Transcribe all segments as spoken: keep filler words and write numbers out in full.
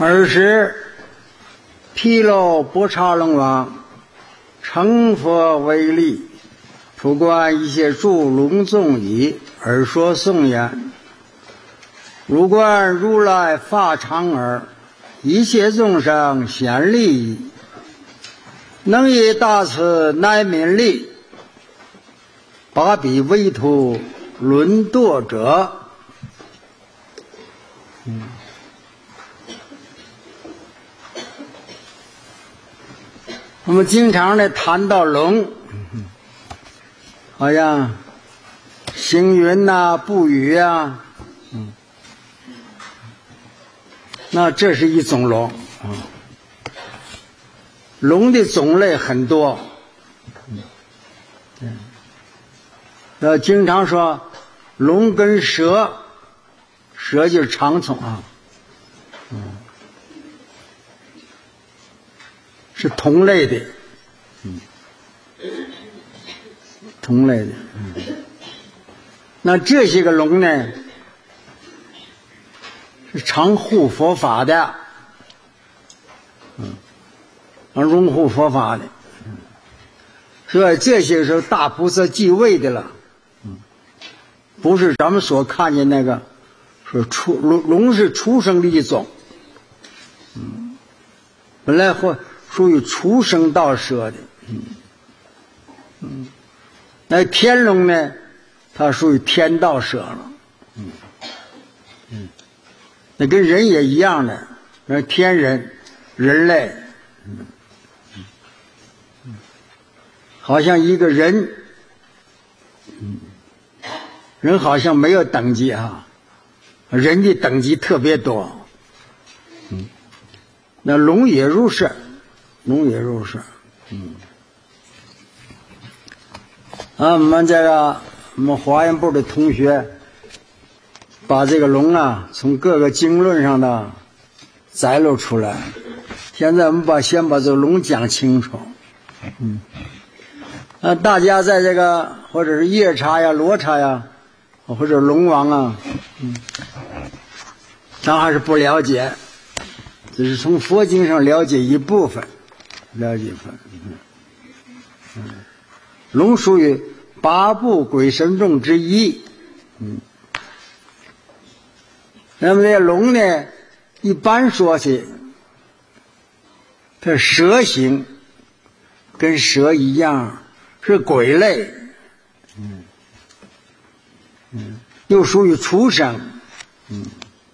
尔时，毗楼波叉龙王成佛为力，普观一切诸龙众矣，而说颂言：如观如来法常耳，一切众生显利矣。能以大慈乃悯力，把彼为徒沦堕者。嗯，我们经常的谈到龙，好像行云呐、啊、布雨啊，嗯，那这是一种龙啊。龙的种类很多，嗯，呃，经常说龙跟蛇，蛇就是长虫啊，嗯，是同类的，嗯，同类的，嗯，那这些个龙呢，是常护佛法的，嗯。拥护佛法的，所以这些时候大菩萨继位的了，不是咱们所看见那个说出龙龙是畜生的一种，嗯，本来或属于畜生道舍的，嗯嗯，那天龙呢，它属于天道舍了，嗯嗯，那跟人也一样的，那天人人类，嗯。好像一个人，嗯，人好像没有等级啊，人的等级特别多，嗯，那龙也如是，龙也如是，嗯，啊，我们这个我们华严部的同学把这个龙啊从各个经论上的摘录出来，现在我们把先把这个龙讲清楚，嗯。呃，大家在这个或者是夜叉呀、罗刹呀，或者龙王啊，嗯，咱还是不了解，只是从佛经上了解一部分，了解一部分。嗯嗯，龙属于八部鬼神众之一，嗯。那么这龙呢，一般说起，它蛇形，跟蛇一样。是鬼类，嗯嗯，又属于畜生，嗯。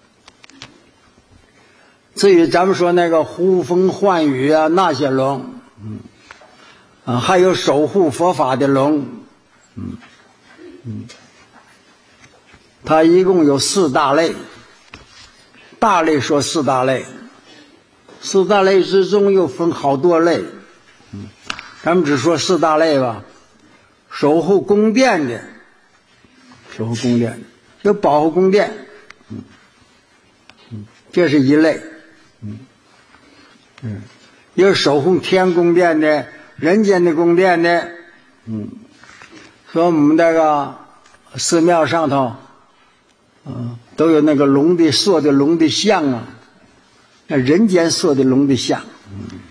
至于咱们说那个呼风唤雨啊，那些龙，嗯啊，还有守护佛法的龙，嗯嗯，它一共有四大类，大类说四大类，四大类之中又分好多类。咱们只说四大类吧，守护宫殿的，守护宫殿的，有保护宫殿，嗯嗯，这是一类，嗯嗯，有守护天宫殿的，人间的宫殿的，嗯，说我们那个寺庙上头，嗯，都有那个龙的塑的龙的像啊，那人间塑的龙的像，嗯。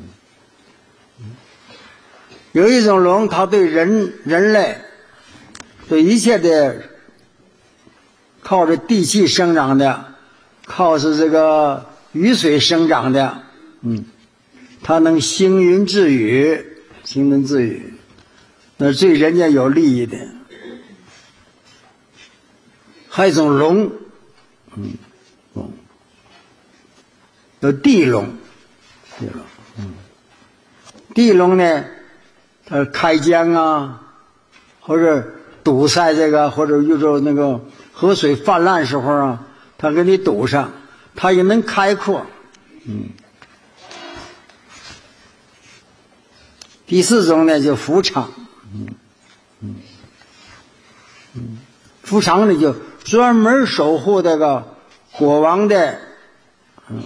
有一种龙，它对人人类，对一切的靠着地气生长的，靠着这个雨水生长的，嗯，它能行云致雨，行云致雨，那对人家有利益的。还有一种龙，嗯，龙，有地龙，地龙，嗯，地龙呢？呃，开江啊，或者堵塞这个，或者有时候那个河水泛滥时候啊，它给你堵上，它也能开阔。嗯。第四种呢，就伏场。嗯嗯嗯，伏场呢就专门守护这个国王的，嗯，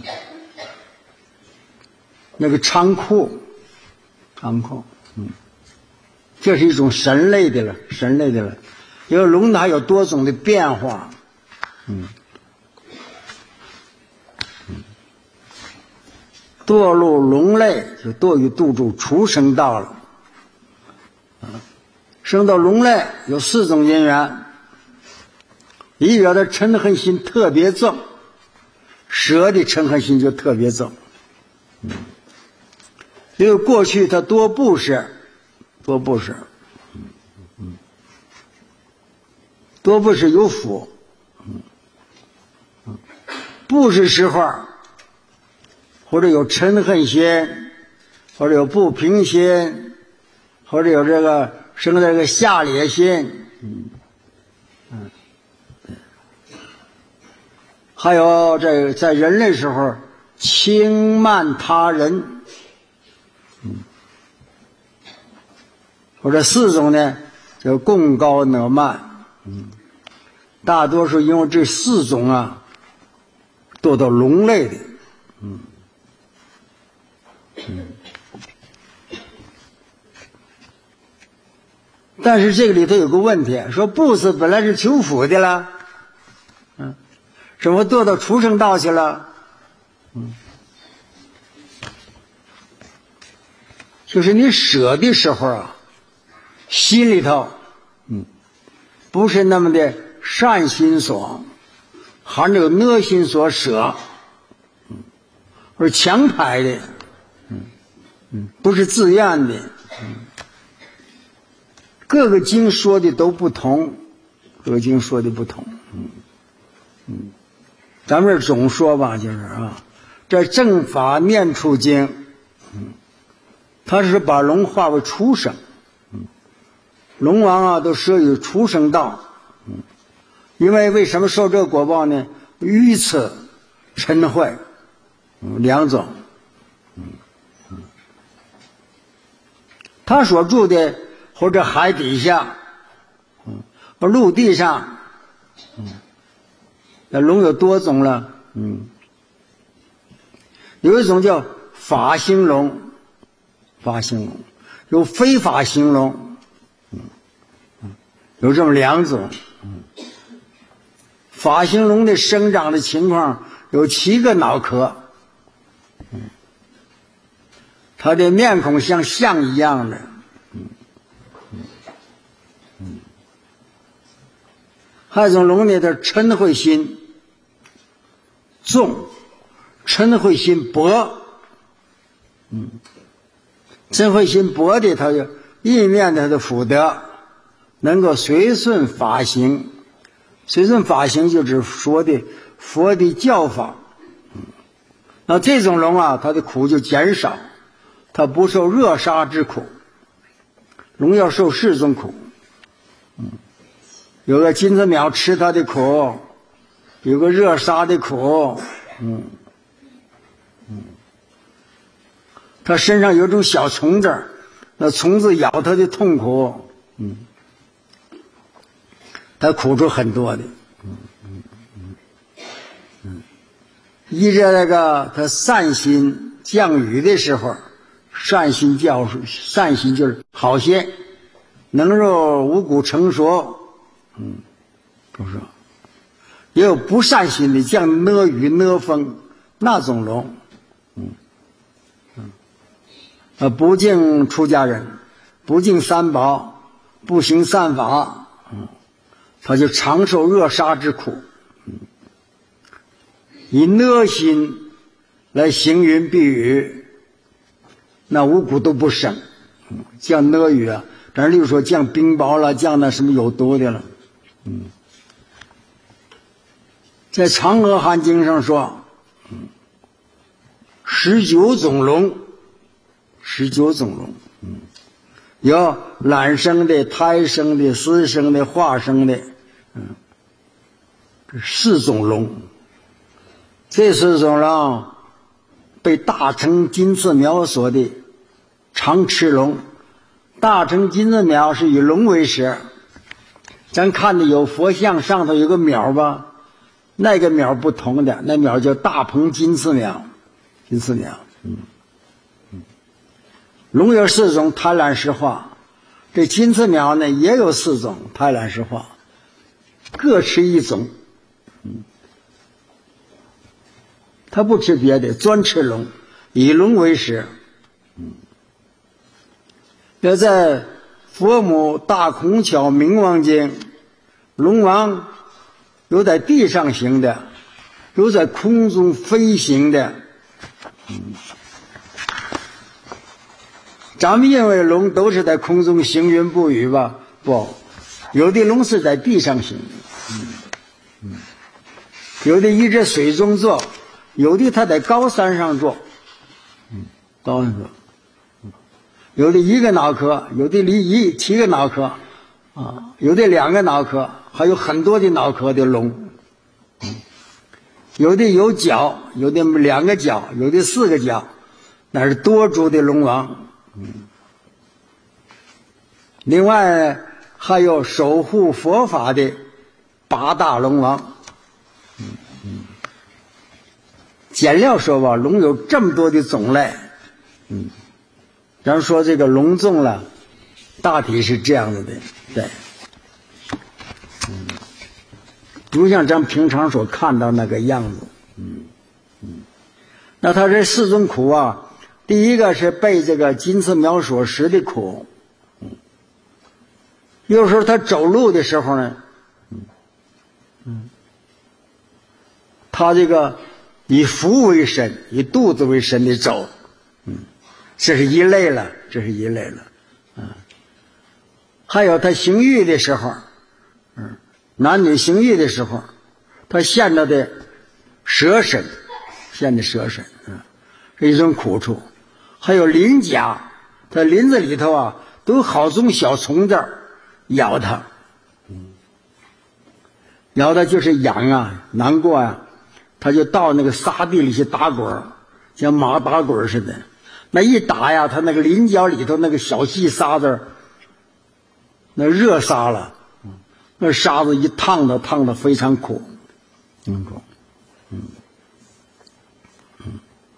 那个仓库，仓库，嗯。这是一种神类的了，神类的了。因为龙它有多种的变化，嗯，嗯， 堕入龙类，就堕于度住畜生道了。生到龙类有四种因缘，一表的嗔恨心特别重，蛇的嗔恨心就特别重。因为过去他多布施，多布施，多布施有福。布施时候或者有嗔恨心，或者有不平心，或者有这个生的这个下劣心，嗯，还有这个在人类时候轻慢他人，嗯，或者四种呢叫贡高赧慢，嗯，大多数因为这四种啊堕到龙类的，嗯嗯。但是这个里头有个问题，说布施本来是求福的了，嗯，怎么堕到畜生道去了？嗯，就是你舍的时候啊，心里头，嗯，不是那么的善心所，还是有恶心所舍，嗯，或者强排的，嗯嗯，不是自愿的，嗯。各个经说的都不同，各个经说的不同，嗯嗯，咱们这总说吧，就是啊，这正法念处经，嗯，他是把龙化为畜生，嗯，龙王啊都摄于畜生道，嗯，因为为什么受这个果报呢？愚痴、嗔恚，嗯，两种，嗯嗯，他所住的。或者海底下，嗯，或陆地上，嗯，那龙有多种了，嗯，有一种叫法形龙，法形龙，有非法形龙，嗯嗯，有这么两种，嗯，法形龙的生长的情况有七个脑壳，嗯，它的面孔像象一样的。还有一种龙呢，它嗔恚心重，嗔恚心薄，嗯，嗔恚心薄的，它就意念它的福德能够随顺法行，随顺法行就是说的佛的教法，嗯，那这种龙啊，它的苦就减少，它不受热杀之苦，龙要受四种苦，嗯。有个金子苗吃它的苦，有个热杀的苦，嗯嗯，它身上有种小虫子，那虫子咬它的痛苦，嗯，它苦出很多的，嗯嗯嗯嗯，依着那个它善心降雨的时候，善心教善心就是好心，能够五谷成熟。嗯，不是，也有不善心的，像讷雨、讷风那种龙，嗯嗯，呃，不敬出家人，不敬三宝，不行善法，嗯，他就常受热杀之苦，嗯，以讷心来行云避雨，那五谷都不生，嗯，降讷雨啊，咱例如说降冰雹了，降那什么有毒的了。嗯，在《长阿含经》上说，嗯，十九种龙，十九种龙，嗯，有卵生的、胎生的、湿生的、化生的，嗯，这四种龙，这四种龙被大乘金翅苗所的长翅龙，大乘金翅苗是以龙为食。咱看的有佛像上头有个苗吧，那个苗不同的，那苗叫大鹏金翅苗，金翅苗，嗯嗯，龙有四种贪婪实化，这金翅苗呢也有四种贪婪实化，各吃一种，嗯，他不吃别的，专吃龙， 以龙为始。嗯，要在佛母大孔巧明王经，龙王有在地上行的，有在空中飞行的。嗯，咱们认为龙都是在空中行云布雨吧？不，有的龙是在地上行的。嗯嗯，有的一直水中坐，有的它在高山上坐。嗯，高山坐。有的一个脑壳，有的离一七个脑壳，啊，有的两个脑壳，还有很多的脑壳的龙。嗯，有的有角，有的两个角，有的四个角，那是多足的龙王。嗯，另外还有守护佛法的八大龙王。嗯嗯，简要说吧，龙有这么多的种类。嗯。咱说这个龙众了，大体是这样子的，对，嗯，不像咱平常所看到那个样子，嗯嗯。那他这四种苦啊，第一个是被这个金翅苗所食的苦，嗯，有时候他走路的时候呢，嗯嗯，他这个以腹为身，以肚子为身的走，嗯。这是一类了，这是一类了，嗯，还有他行欲的时候，嗯，男女行欲的时候，他现着的蛇身，现的蛇身，嗯，是一种苦处。还有鳞甲，他林子里头啊，都有好种小虫子咬他，嗯，咬他就是痒啊，难过啊，他就到那个沙地里去打滚，像马打滚似的。那一打呀，他那个鳞角里头那个小细沙子，那热沙了，那沙子一烫的烫的非常苦，嗯苦，嗯嗯。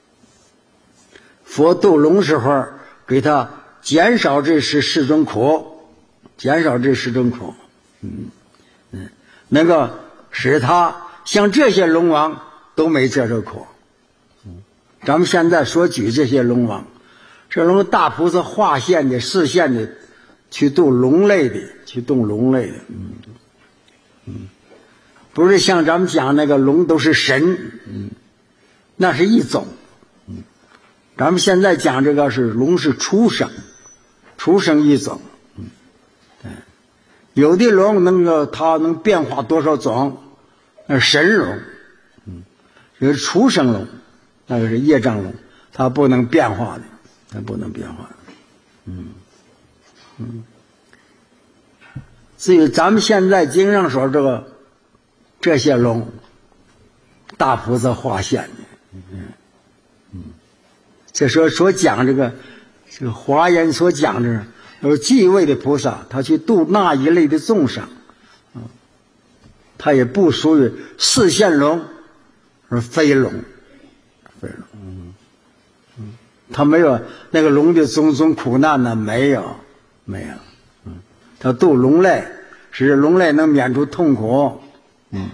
佛度龙时候给他减少这十四种苦，减少这十种苦，嗯嗯，能够使他像这些龙王都没这种苦。咱们现在所举这些龙王，这龙大菩萨化现的、示现的，去度龙类的，去度龙类的，嗯嗯，不是像咱们讲那个龙都是神，嗯，那是一种，嗯，咱们现在讲这个是龙是畜生，畜生一种，嗯，对，有的龙能够它能变化多少种，那是神龙，嗯，有畜生龙。那个是业障龙，它不能变化的，它不能变化的，嗯嗯。至于咱们现在经上说这个这些龙，大菩萨化现的，嗯嗯。这说所讲这个这个华严所讲的，有继位的菩萨，他去度那一类的众生，嗯，他也不属于示现龙，而非龙。嗯嗯，他没有那个龙的种种苦难呢，没有，没有，嗯，他度龙类，使龙类能免除痛苦，嗯，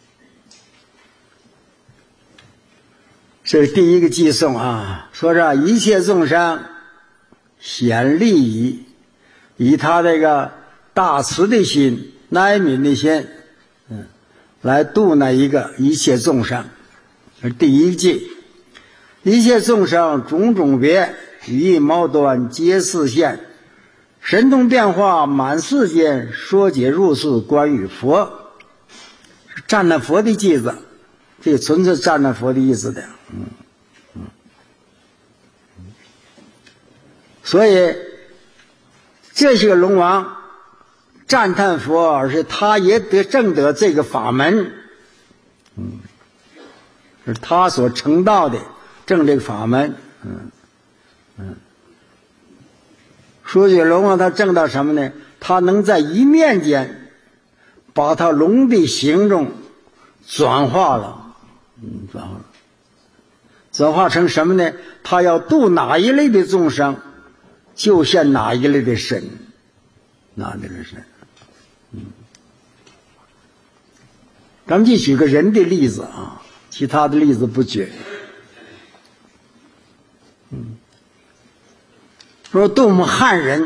这是第一个寄颂啊，说这一切众生显利益，以他这个大慈的心、哀悯的心，嗯，来度那一个一切众生，这是第一句。一切众生种种别，语义矛端，皆示现，神通变化满世间，说解入世关于佛，赞叹佛的句子，这纯是赞叹佛的意思的，嗯嗯。所以这些个龙王赞叹佛，而且他也得证得这个法门，嗯，是他所成道的。正这个法门，嗯嗯，说句龙王他证到什么呢？他能在一念间把他龙的形状转化了，嗯，转化了，转化成什么呢？他要度哪一类的众生，就现哪一类的身，哪一类的身，嗯，咱们就举个人的例子啊，其他的例子不举。 说度我们汉人，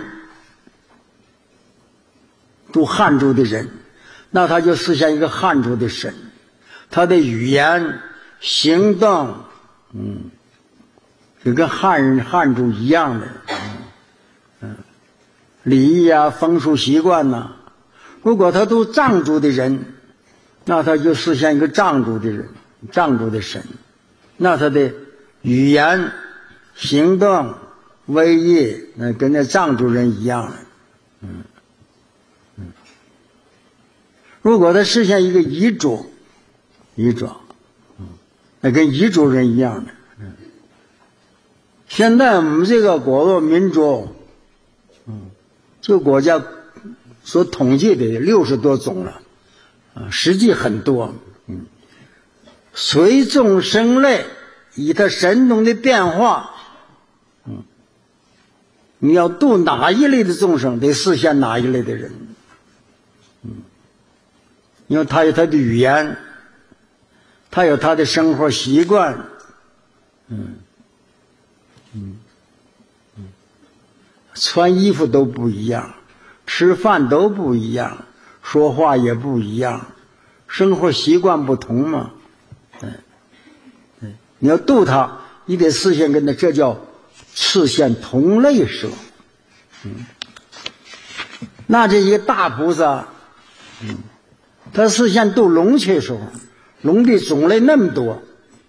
度汉族的人，那他就实现一个汉族的神，他的语言行动嗯就跟汉人汉族一样的嗯礼仪啊风俗习惯呐、啊。如果他度藏族的人，那他就实现一个藏族的人，藏族的神，那他的语言行动威仪那跟那藏族人一样的嗯嗯如果他实现一个彝族彝族嗯那跟彝族人一样的嗯现在我们这个国族民族嗯这个国家所统计的六十多种了啊，实际很多嗯随众生类以它神通的变化嗯你要度哪一类的众生，得实现哪一类的人。嗯，因为他有他的语言，他有他的生活习惯，嗯，嗯，嗯，穿衣服都不一样，吃饭都不一样，说话也不一样，生活习惯不同嘛。对，对，你要度他，你得实现跟他，这叫实现同类舍。嗯，那这些大菩萨，嗯，他实现度龙去时候，龙的种类那么多，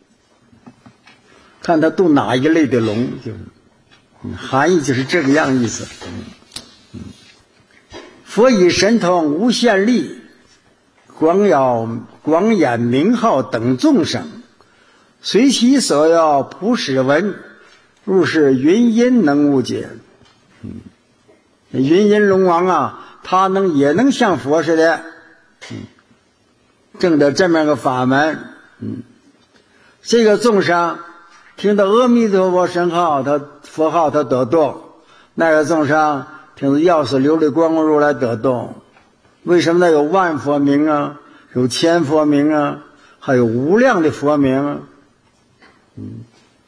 看他度哪一类的龙，就是、嗯、含义就是这个样意思。嗯嗯、佛以神通无限力，广耀广演名号等众生，随其所要普使闻，入是云音能无解。嗯，云音龙王啊，他能也能像佛似的，嗯，证得这么个法门。嗯，这个众生听到阿弥陀佛神号，他佛号他得度；那个众生听到药师琉璃光如来得度。为什么呢？有万佛名啊，有千佛名啊，还有无量的佛名啊。嗯。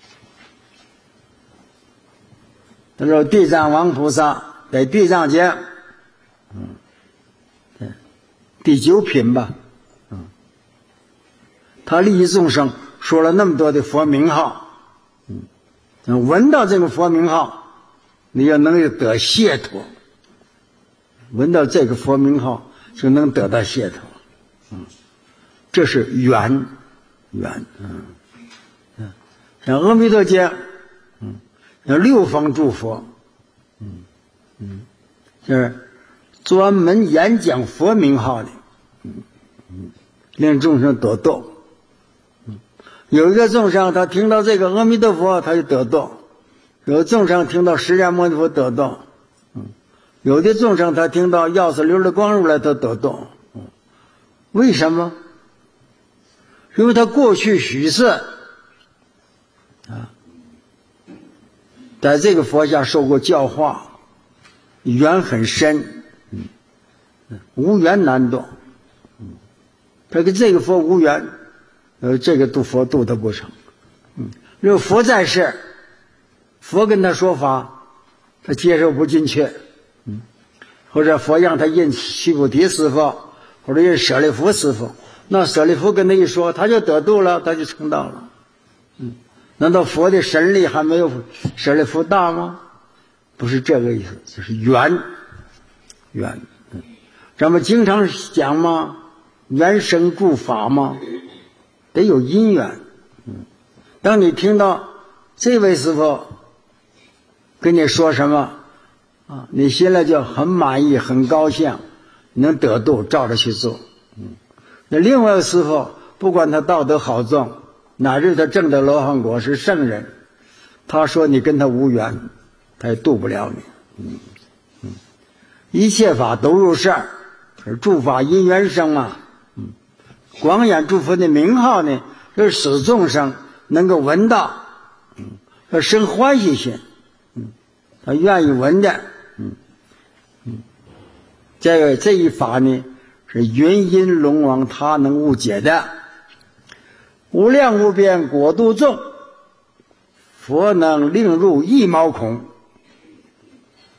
他说地藏王菩萨在地藏经嗯对第九品吧嗯他利益众生说了那么多的佛名号嗯闻到这个佛名号你要能得解脱，闻到这个佛名号就能得到解脱嗯这是缘缘嗯嗯像阿弥陀经嗯六方诸佛嗯嗯就是专门演讲佛名号的嗯嗯令众生得度嗯有一个众生他听到这个阿弥陀佛他就得度，有的众生听到释迦牟尼佛得度嗯有的众生他听到药师琉璃光如来他得度嗯为什么？因为他过去许誓啊在这个佛下受过教化，缘很深，嗯，无缘难度，嗯，他跟这个佛无缘，呃，这个度佛度他不成，嗯，如果佛在世，佛跟他说法，他接受不进去，嗯，或者佛让他认须菩提师父，或者认舍利弗师父，那舍利弗跟他一说，他就得度了，他就成道了，嗯。难道佛的神力还没有舍利弗大吗？不是这个意思，就是缘缘。嗯，咱们经常讲嘛，缘生诸法嘛，得有因缘。嗯，当你听到这位师父跟你说什么啊，你心里就很满意、很高兴，能得度，照着去做。嗯，那另外一个师父，不管他道德好重。乃至他证得罗汉果是圣人，他说你跟他无缘，他也度不了你。嗯嗯，一切法都入世，而诸法因缘生嘛。嗯，广演诸佛的名号呢，就是使众生能够闻到，嗯，要生欢喜心，嗯，他愿意闻的，嗯嗯，这个这一法呢是云音龙王他能悟解的。无量无边果度众，佛能令入一毛孔。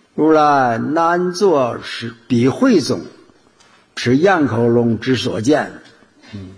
如来难作是比会中，持咽口龙之所见。嗯，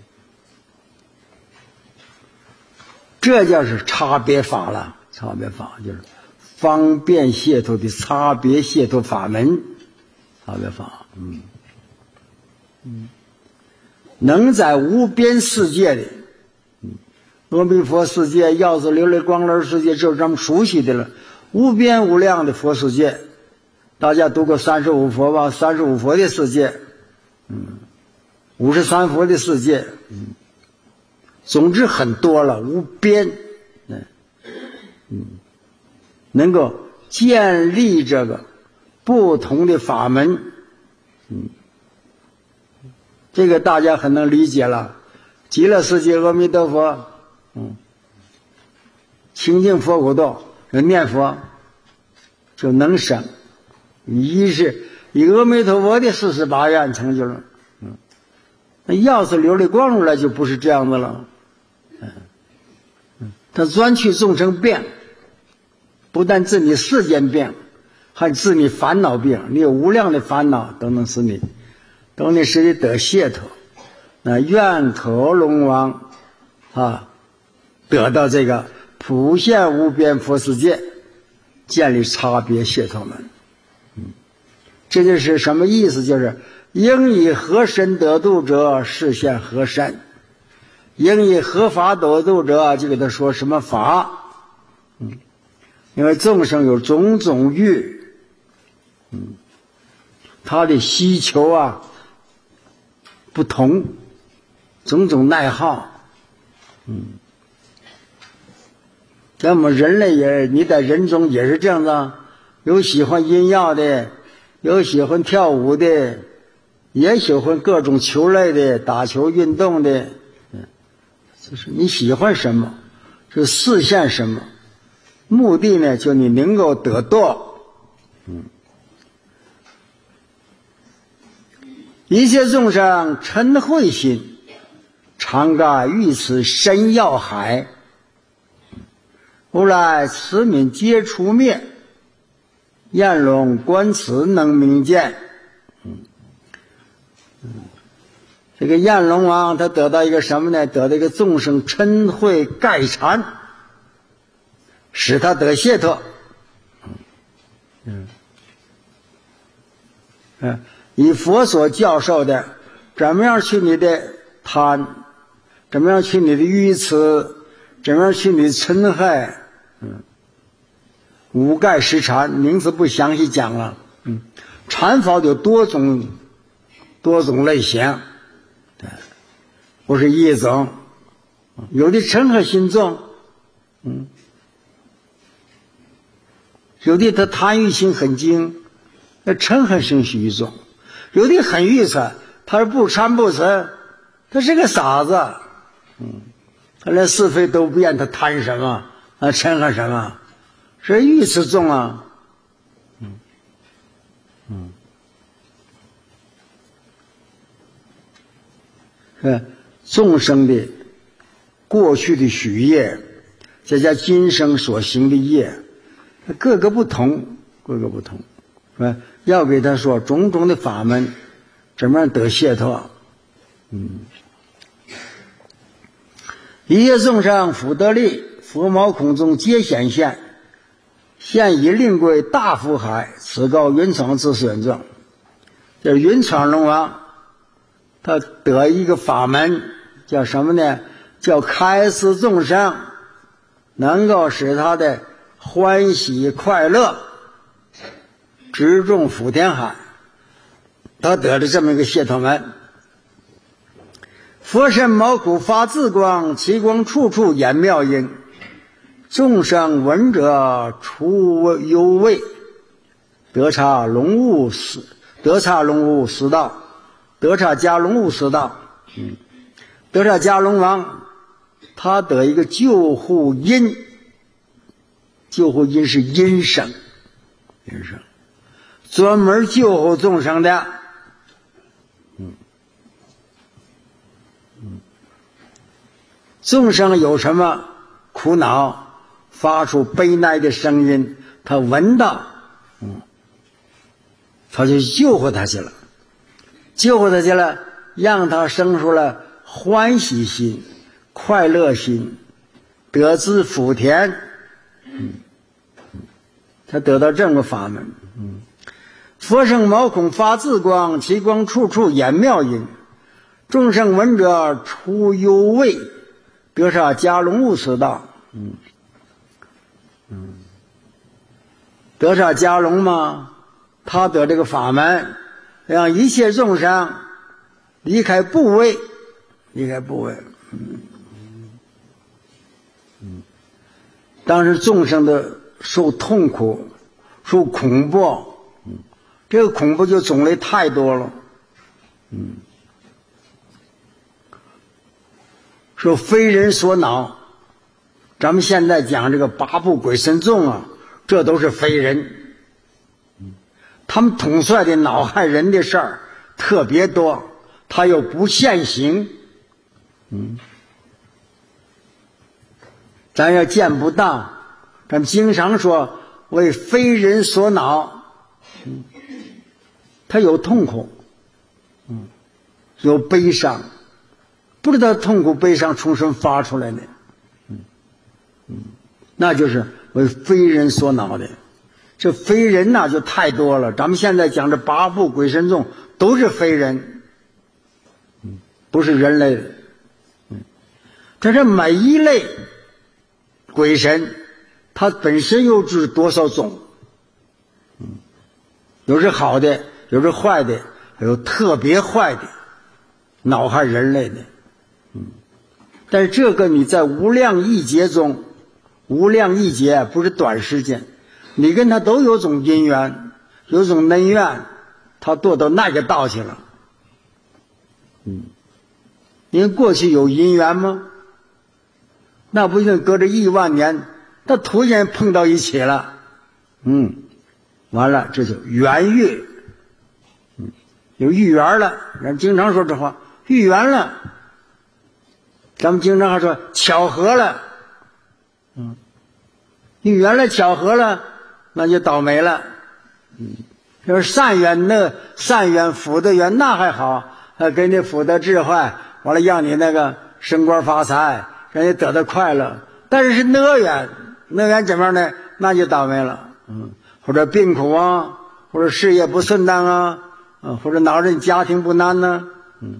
这就是差别法了。差别法就是方便解脱的差别解脱法门。差别法，嗯嗯，能在无边世界里，嗯，阿弥陀世界、药师琉璃光轮世界，就是咱们熟悉的了。无边无量的佛世界，大家读过三十五佛吧？三十五佛的世界，嗯，五十三佛的世界，嗯，总之很多了，无边，嗯嗯，能够建立这个不同的法门，嗯，这个大家很能理解了。极乐世界阿弥陀佛，嗯，清净佛国道。念佛就能生，一是以阿弥陀佛的四十八愿成就了。嗯，那要是琉璃光出来就不是这样子了。嗯嗯，他专去众生病，不但治你世间病，还治你烦恼病。你有无量的烦恼，都能使你，都能使你得解脱。那愿可龙王啊，得到这个普现无边佛世界，建立差别解脱门。嗯，这就是什么意思？就是应以何身得度者，示现何身；应以何法得度者，就给他说什么法。嗯，因为众生有种种欲，嗯，他的需求啊不同，种种爱好，嗯。咱们人类也，你在人中也是这样子，有喜欢音乐的，有喜欢跳舞的，也喜欢各种球类的，打球运动的。嗯，就是你喜欢什么，就实现什么，目的呢，就你能够得到。嗯，一切众生嗔恚心，常盖于此深要海。如来慈悯皆除灭，焰龙观此能明见。嗯嗯，这个焰龙王他得到一个什么呢？得到一个众生嗔恚盖缠，使他得解脱。嗯嗯，以佛所教授的，怎么样去你的贪，怎么样去你的愚痴，怎么样去你的嗔害。嗯，五盖十禅名词不详细讲了。嗯，禅法有多种多种类型，对，不是一种。有的嗔恨心重，嗯，有的他贪欲心很精，那嗔恨心虚重。有的很愚蠢，他是不贪不嗔，他是个傻子。嗯，他连是非都不验，他贪什么？啊，嗔恨什么？是愚痴重啊。嗯嗯，是众生的过去的许业，再加今生所行的业，各个不同，各个不同。是吧？要给他说种种的法门，怎么样得解脱？嗯，一切众生福德力。佛毛孔中皆显现，现以令归大福海，此告云长之选证。这云长龙王，他得一个法门，叫什么呢？叫开示众生，能够使他的欢喜快乐直中福田海。他得了这么一个解脱门。佛身毛孔发自光，其光处处演妙音。众生闻者出忧畏，得察龙物识，得察龙物识道，得察迦龙物识道。嗯，得察迦龙王，他得一个救护因，救护因是因生，因生，专门救护众生的。嗯嗯，众生有什么苦恼？发出悲哀的声音，他闻到，嗯， 他就救活他去了，救活他去了，让他生出了欢喜心、快乐心，得知福田。嗯，他得到这么个法门。嗯，佛圣毛孔发自光，其光处处掩妙音。众生闻者出忧畏，得杀迦龙悟此道。嗯嗯，得杀迦龙嘛，他得这个法门，让一切众生离开部位，离开部位。嗯嗯，当时众生的受痛苦、受恐怖，嗯，这个恐怖就种类太多了。嗯。说非人所恼，咱们现在讲这个八部鬼神众啊，这都是非人，他们统帅的恼害人的事儿特别多，他又不现行，嗯，咱要见不到，咱们经常说为非人所恼，嗯，他有痛苦，嗯，有悲伤。不知道痛苦悲伤从什么发出来的，嗯嗯，那就是为非人所恼的。这非人呐就太多了，咱们现在讲这八部鬼神众都是非人，嗯，不是人类的，嗯，但是每一类鬼神，它本身又是多少种，嗯，有是好的，有是坏的，有特别坏的，恼害人类的。嗯，但是这个你在无量亿劫中，无量亿劫不是短时间，你跟他都有种因缘，有种恩怨，他堕到那个道去了。嗯，因为过去有因缘吗？那不就隔着亿万年，他突然碰到一起了，嗯，完了这就缘遇，嗯，有遇缘了，人经常说这话，遇缘了。咱们经常还说巧合了，嗯，你原来巧合了，那就倒霉了，嗯，要是善缘那善缘福的缘那还好，还给你福德智慧，完了让你那个升官发财，让你得到快乐。但是是恶缘，恶缘怎么样呢？那就倒霉了，嗯，或者病苦啊，或者事业不顺当啊，嗯，或者恼人家庭不安呢，嗯。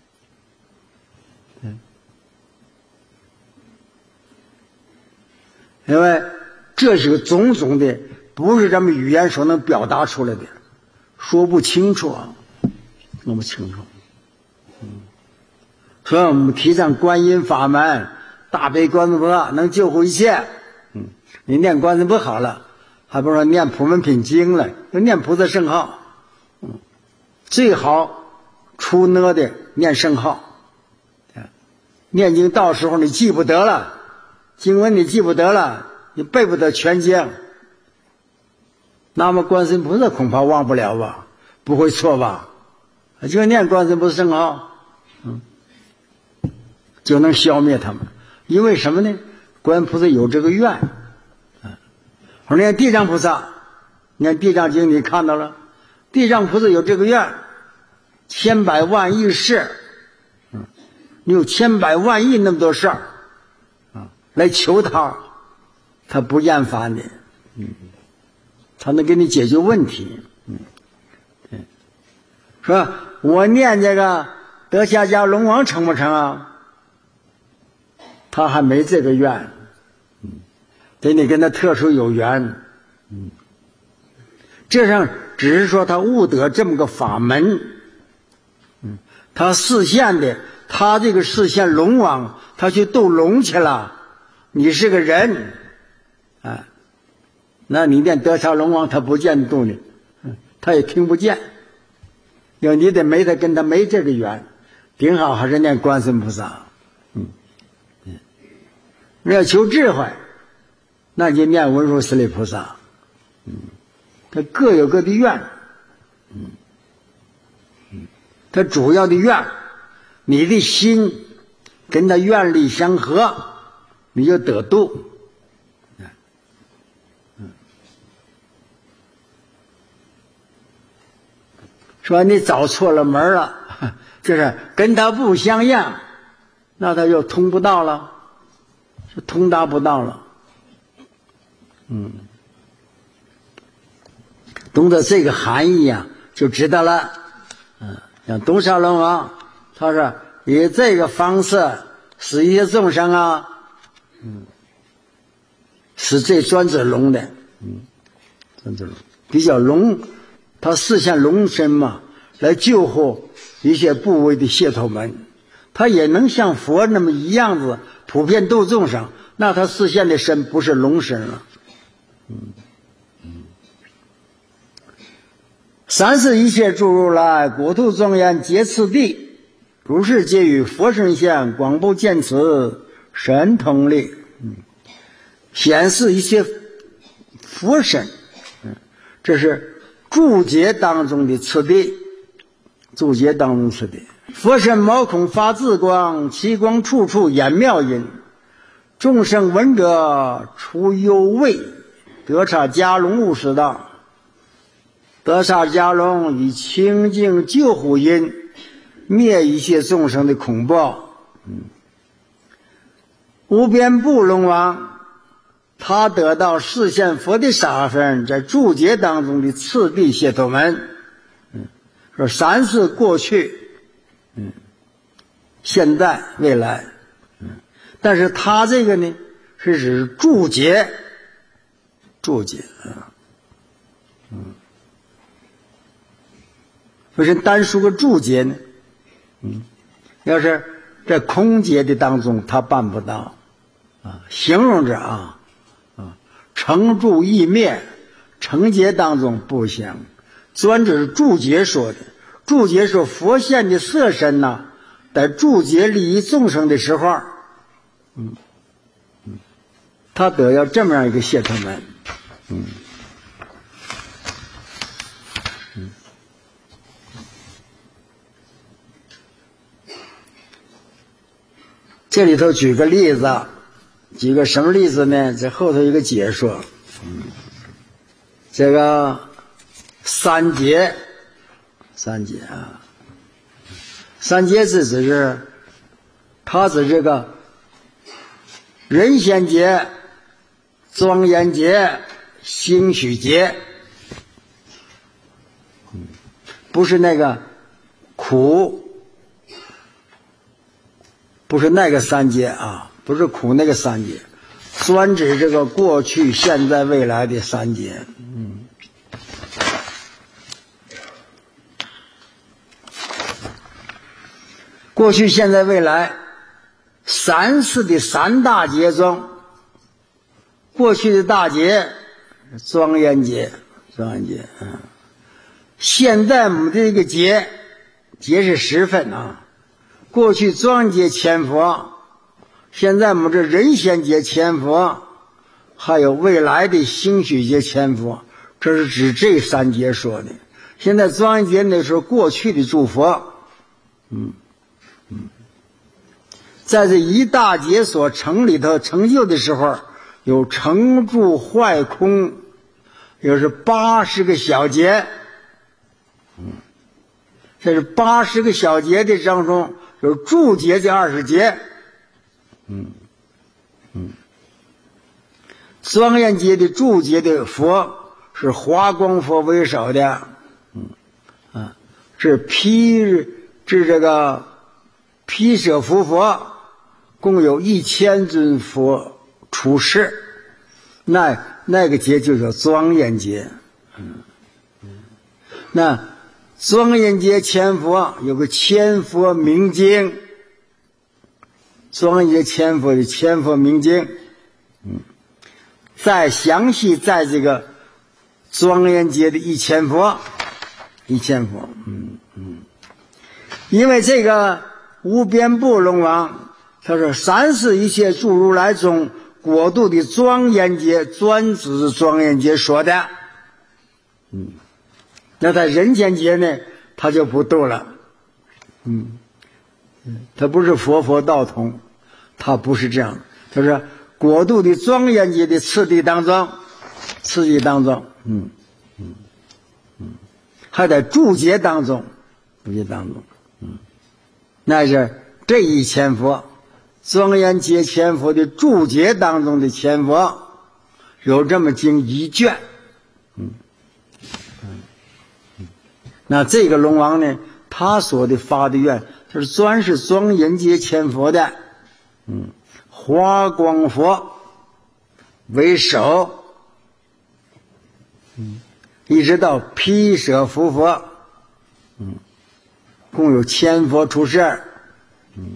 因为这是个种种的，不是咱们语言所能表达出来的，说不清楚啊，说不清楚。嗯，所以我们提倡观音法门，大悲观世音菩萨能救护一切。嗯，你念观世音菩萨好了，还不如念普门品经了，就念菩萨圣号。嗯，最好出呢的念圣号。念经到时候你记不得了。经文你记不得了，你背不得全经，那么观世音菩萨恐怕忘不了吧，不会错吧？就念观世音菩萨圣号，嗯，就能消灭他们。因为什么呢？观音菩萨有这个愿。嗯，我念地藏菩萨，念地藏经你看到了，地藏菩萨有这个愿，千百万亿事，嗯，你有千百万亿那么多事儿。来求他，他不厌烦的，嗯，他能给你解决问题，嗯，对，说我念这个得下迦龙王成不成啊？他还没这个愿，嗯，得你跟他特殊有缘，嗯，这上只是说他悟得这么个法门，嗯，他示现的，他这个示现龙王，他去斗龙去了。你是个人，啊，那你念得下龙王，他不见动你，他也听不见。要你得没他跟他没这个缘，顶好还是念观世音菩萨，嗯嗯。要求智慧，那就念文殊师利菩萨，嗯，他各有各的愿，嗯嗯，他主要的愿，你的心跟他愿力相合。你就得度，嗯， 说你找错了门了，就是跟他不相应，那他就通不到了，就通达不到了。嗯，懂得这个含义啊，就知道了。嗯，像东沙龙王，他说以这个方式使一些众生啊，嗯，是最专指龙的，嗯，专指龙比较龙，他视现龙身嘛，来救护一些部位的解脱门，他也能像佛那么一样子普遍度众生，那他视现的身不是龙身了。嗯嗯，三世一切诸如来国土庄严皆次第，如是皆与佛身相广布见持神通力，嗯，显示一切佛身，嗯，这是注解当中的次第，注解当中次第。佛身毛孔发自光，其光处处演妙音，众生闻者出忧畏，得刹迦龙悟识道，得刹迦龙以清净救护音，灭一切众生的恐怖。嗯，无边部龙王他得到视现佛的沙分，在注解当中的次第解脱门。嗯，说三世过去，嗯，现在未来。嗯，但是他这个呢是指注解，注解啊，嗯，为什么单说个注解呢？嗯，要是在空解的当中他办不到啊，形容着啊啊，成住意灭，成解当中不行，专指注解说的。注解说佛现的色身呐，在注解利益众生的时候，嗯嗯，他得要这么样一个解脱门。嗯嗯，这里头举个例子，举个什么例子呢？这后头一个解说，嗯，这个三劫，三劫啊，三劫是指是，它指这个人仙劫、庄严劫、兴许劫，嗯，不是那个苦，不是那个三劫啊，不是苦那个三劫，专指这个过去、现在、未来的三劫。嗯，过去、现在、未来三世的三大劫中，过去的大劫庄严劫，庄严劫，嗯，现在我们的这个劫，劫是十分啊。过去庄严劫千佛，现在我们这人仙劫千佛，还有未来的兴许劫千佛，这是指这三劫说的。现在庄严劫那时候过去的诸佛，嗯嗯，在这一大劫所成里头成就的时候，有成住坏空，又是八十个小劫，嗯，这是八十个小劫的当中有住劫的二十劫，嗯嗯，庄严劫的住劫的佛是华光佛为首的，嗯啊，是毗是这个毗舍浮佛，共有一千尊佛出世，那那个劫就叫庄严劫，嗯嗯，那庄严劫千佛有个千佛明经，庄严劫千佛的千佛明经，嗯，再详细在这个庄严劫的一千佛，一千佛，嗯嗯，因为这个无边部龙王，他说三世一切诸如来中国度的庄严劫，专指庄严劫说的，嗯。那在人间劫呢，他就不度了，嗯，他不是佛佛道同，他不是这样。他说国度的庄严劫的次第当中，次第当中，嗯嗯嗯， 还在注解当中，注解当中，嗯，那是这一千佛，庄严劫千佛的注解当中的千佛，有这么经一卷，嗯，嗯，那这个龙王呢，他所的发的愿，他是专是庄严劫千佛的，嗯，华光佛为首，嗯，一直到毗舍浮佛，嗯，共有千佛出世，嗯，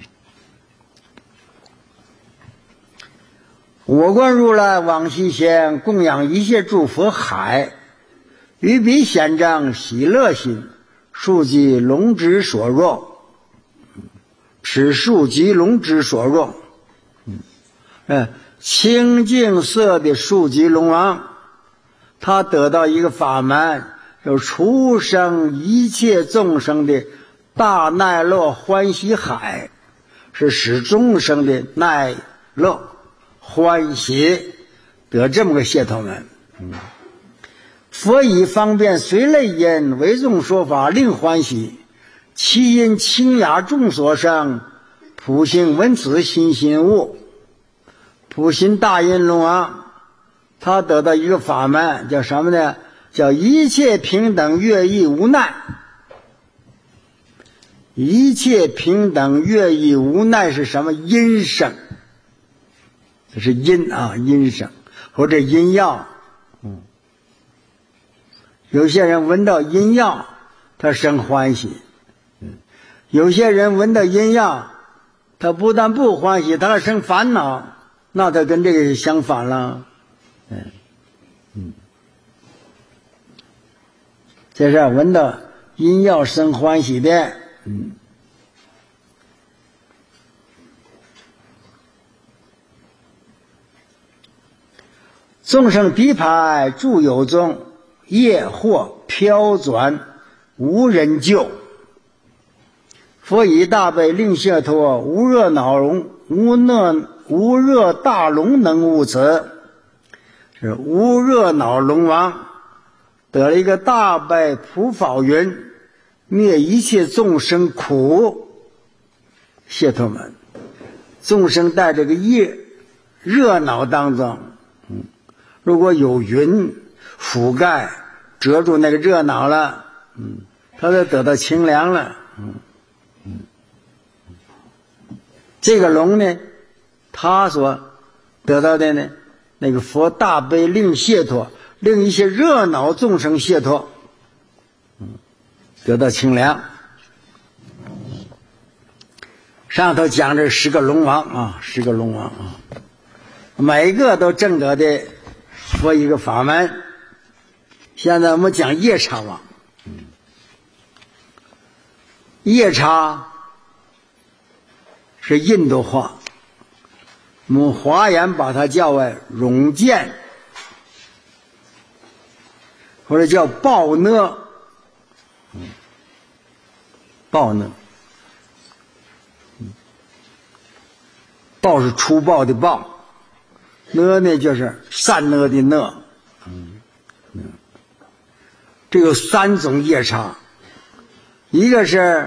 我观如来往昔前供养一切诸佛海，于彼显彰喜乐心，数即龙之所若，此数即龙之所若，嗯，清净色的数即龙王，他得到一个法门，有出生一切众生的大奈乐欢喜海，是使众生的奈乐欢喜，得这么个解脱门。嗯，佛以方便随类因为众说法令欢喜，其因清雅众所生，普行闻此心心悟。普行大音龙王，他得到一个法门，叫什么呢？叫一切平等乐意无奈。一切平等乐意无奈是什么？音声，这是音啊，音声或者音药。嗯，有些人闻到音药，他生欢喜；嗯，有些人闻到音药，他不但不欢喜，他还生烦恼。那他跟这个相反了。嗯嗯，这是闻到音药生欢喜的。嗯，众生彼排诸有宗，业或飘转，无人救。佛以大悲令解脱，无热恼容，无热无热大龙能悟此。是无热恼龙王得了一个大悲普法云，灭一切众生苦解脱门。众生在这个业热恼当中，嗯，如果有云覆盖遮住那个热恼了，嗯，他就得到清凉了。嗯嗯，这个龙呢，他所得到的呢，那个佛大悲令解脱，令一些热恼众生解脱，嗯，得到清凉。上头讲这十个龙王啊，十个龙王啊，每个都证得的佛一个法门。现在我们讲夜叉王，嗯，夜叉是印度话，我们华严把它叫为戎剑，或者叫暴呢，嗯，暴呢，嗯，暴是粗暴的暴，呢呢就是善呢的呢，嗯嗯，这有三种夜叉，一个是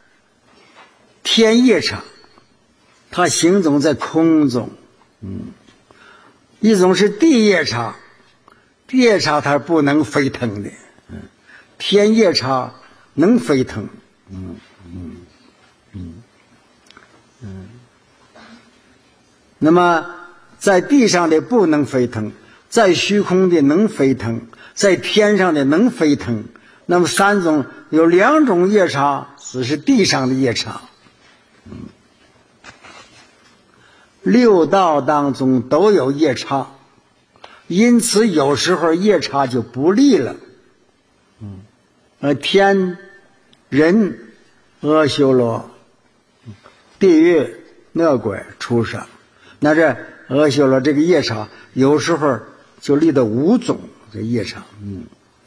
天夜叉，它行走在空中，嗯，一种是地夜叉，地夜叉它不能飞腾的，嗯，天夜叉能飞腾，嗯嗯嗯嗯，那么在地上的不能飞腾，在虚空的能飞腾，在天上的能飞腾。那么三种有两种夜叉只是地上的夜叉，嗯，六道当中都有夜叉，因此有时候夜叉就不利了。嗯，而天、人、阿修罗、地狱、恶鬼、畜生，那这阿修罗这个夜叉有时候就立到五种这夜叉。嗯，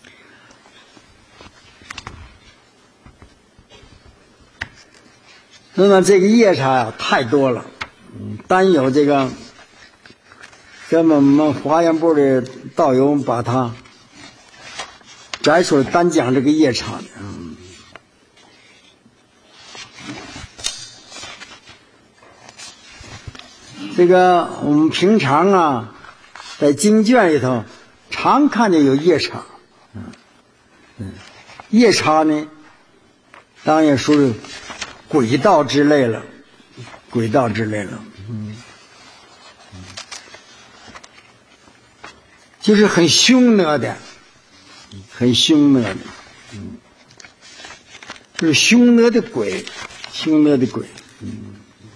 那么这个夜叉呀、啊、太多了，嗯，单有这个咱们我们华严部的道友把它摘出来单讲这个夜叉的。嗯，这个我们平常啊，在经卷里头常看见有夜叉。嗯，嗯，夜叉呢，当然也属于鬼道之类了，鬼道之类了。嗯，就是很凶恶的，很凶恶的，嗯，就是凶恶的鬼，凶恶的鬼。嗯，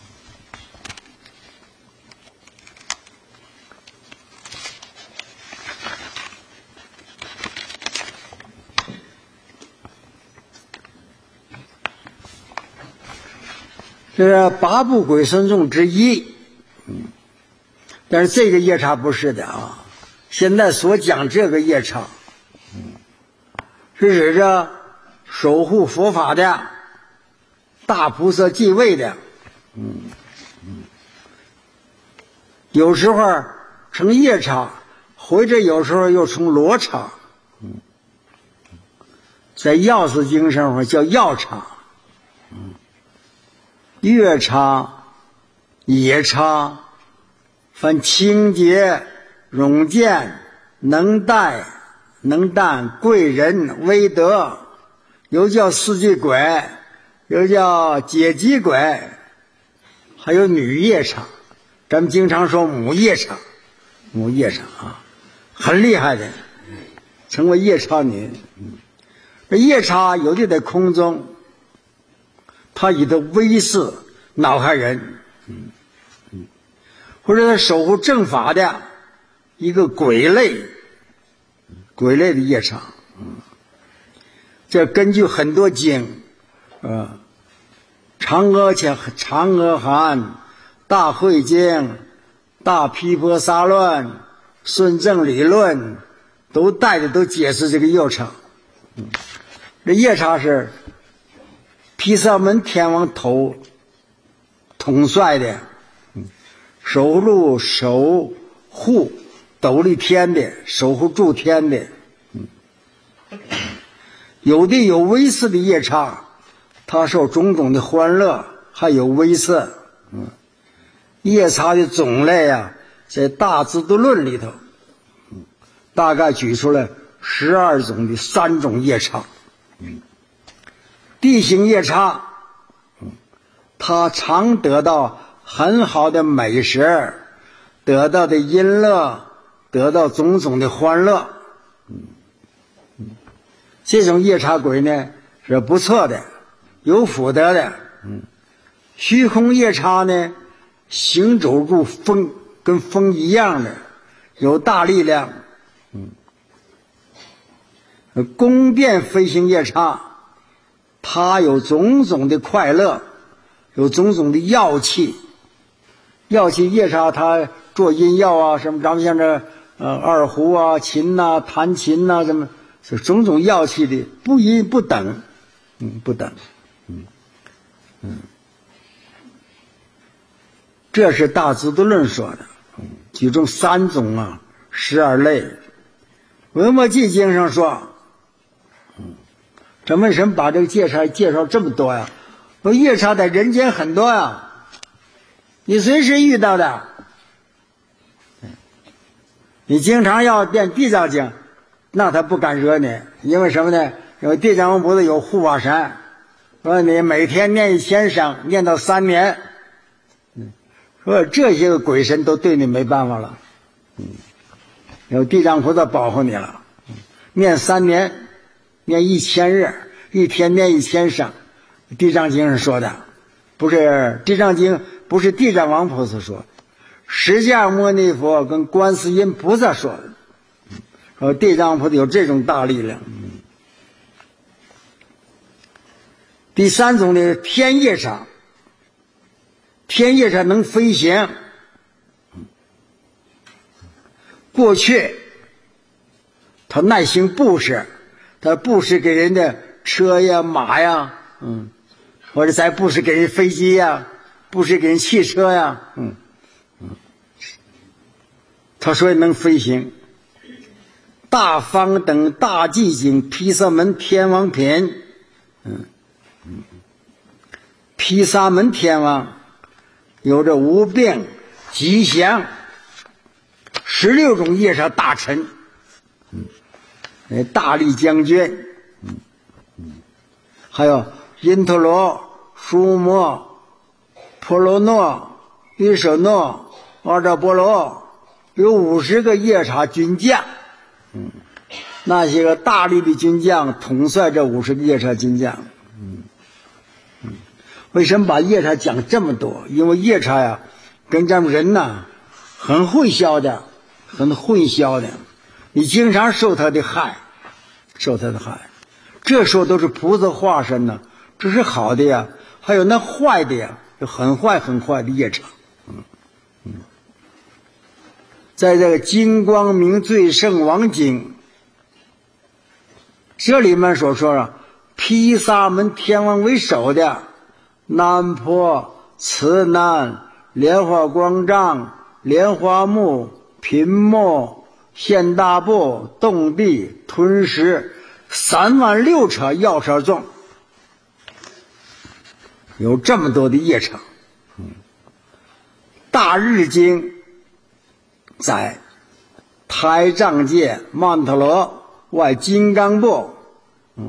这是八部鬼神中之一。嗯，但是这个夜叉不是的啊。现在所讲这个夜叉，嗯，是指着守护佛法的大菩萨继位的。嗯嗯，有时候称夜叉，或者有时候又称罗刹。嗯，在药师经上叫药叉。嗯，月叉、夜叉分清洁、容见、能带、能担、贵人、威德，又叫四季鬼，又叫解疾鬼，还有女夜叉。咱们经常说母夜叉，母夜叉啊，很厉害的，称为夜叉女。这夜叉有的在空中，他以的威势恼害人，嗯嗯，或者他守护正法的一个鬼类，鬼类的夜叉。嗯，这根据很多经，呃，嫦娥前、嫦娥含、大慧经、大毗婆沙论、顺正理论，都带着都解释这个夜叉。嗯，这夜叉是毗沙门天王头统帅的，嗯，守路守护斗笠天的，守护诸天的。嗯，有的有威势的夜叉，他受种种的欢乐，还有威势。嗯，夜叉的种类啊，在大智度论里头，嗯，大概举出来十二种的三种夜叉。嗯，地形夜叉，嗯，他常得到很好的美食，得到的音乐，得到种种的欢乐。嗯嗯，这种夜叉鬼呢是不错的，有福德的。嗯，虚空夜叉呢，行走如风，跟风一样的，有大力量。嗯，宫殿飞行夜叉，它有种种的快乐，有种种的药气。药气夜叉它做音药啊，什么咱们像这呃二胡啊、琴呐、啊、弹琴呐、啊，什么是种种药气的，不一不等，嗯，不等，嗯嗯，这是大智度论说的，嗯，其中三种啊，十二类。维摩诘经上说，嗯，这为什么把这个夜叉介绍这么多呀？说夜叉在人间很多呀，你随时遇到的。你经常要念地藏经，那他不敢惹你，因为什么呢？因为地藏王菩萨有护法神，说你每天念一千声，念到三年，说这些个鬼神都对你没办法了，嗯，有地藏菩萨保护你了，念三年，念一千日，一天念一千声，地藏经上说的，不是地藏经，不是地藏王菩萨说的。释迦牟尼佛跟观世音菩萨说的，说地藏菩萨有这种大力量。第三种呢，天夜叉，天夜叉能飞行。过去他耐行布施，他布施给人的车呀、马呀，嗯，或者再布施给人飞机呀，布施给人汽车呀，嗯。他说能飞行。 大方等大寂经毗沙门天王品。嗯嗯，毗沙门天王有着无病吉祥十六种夜叉大臣，嗯，大力将军，嗯嗯，还有因陀罗、苏摩、婆罗诺、毗舍诺、阿扎波罗，有五十个夜叉军将。嗯，那些个大力的军将统帅这五十个夜叉军将。嗯嗯，为什么把夜叉讲这么多？因为夜叉呀，跟咱们人呐很混淆的，很混淆的，你经常受他的害，受他的害。这时候都是菩萨化身呢，这是好的呀，还有那坏的呀，就很坏很坏的夜叉。嗯嗯，在这个金光明最胜王经这里面所说的毗沙门天王为首的南婆、慈南、莲花光藏、莲花目、频墨、现大部、动地、吞食三万六车药车众，有这么多的夜叉。嗯，大日经在胎藏界曼陀罗外金刚部，嗯，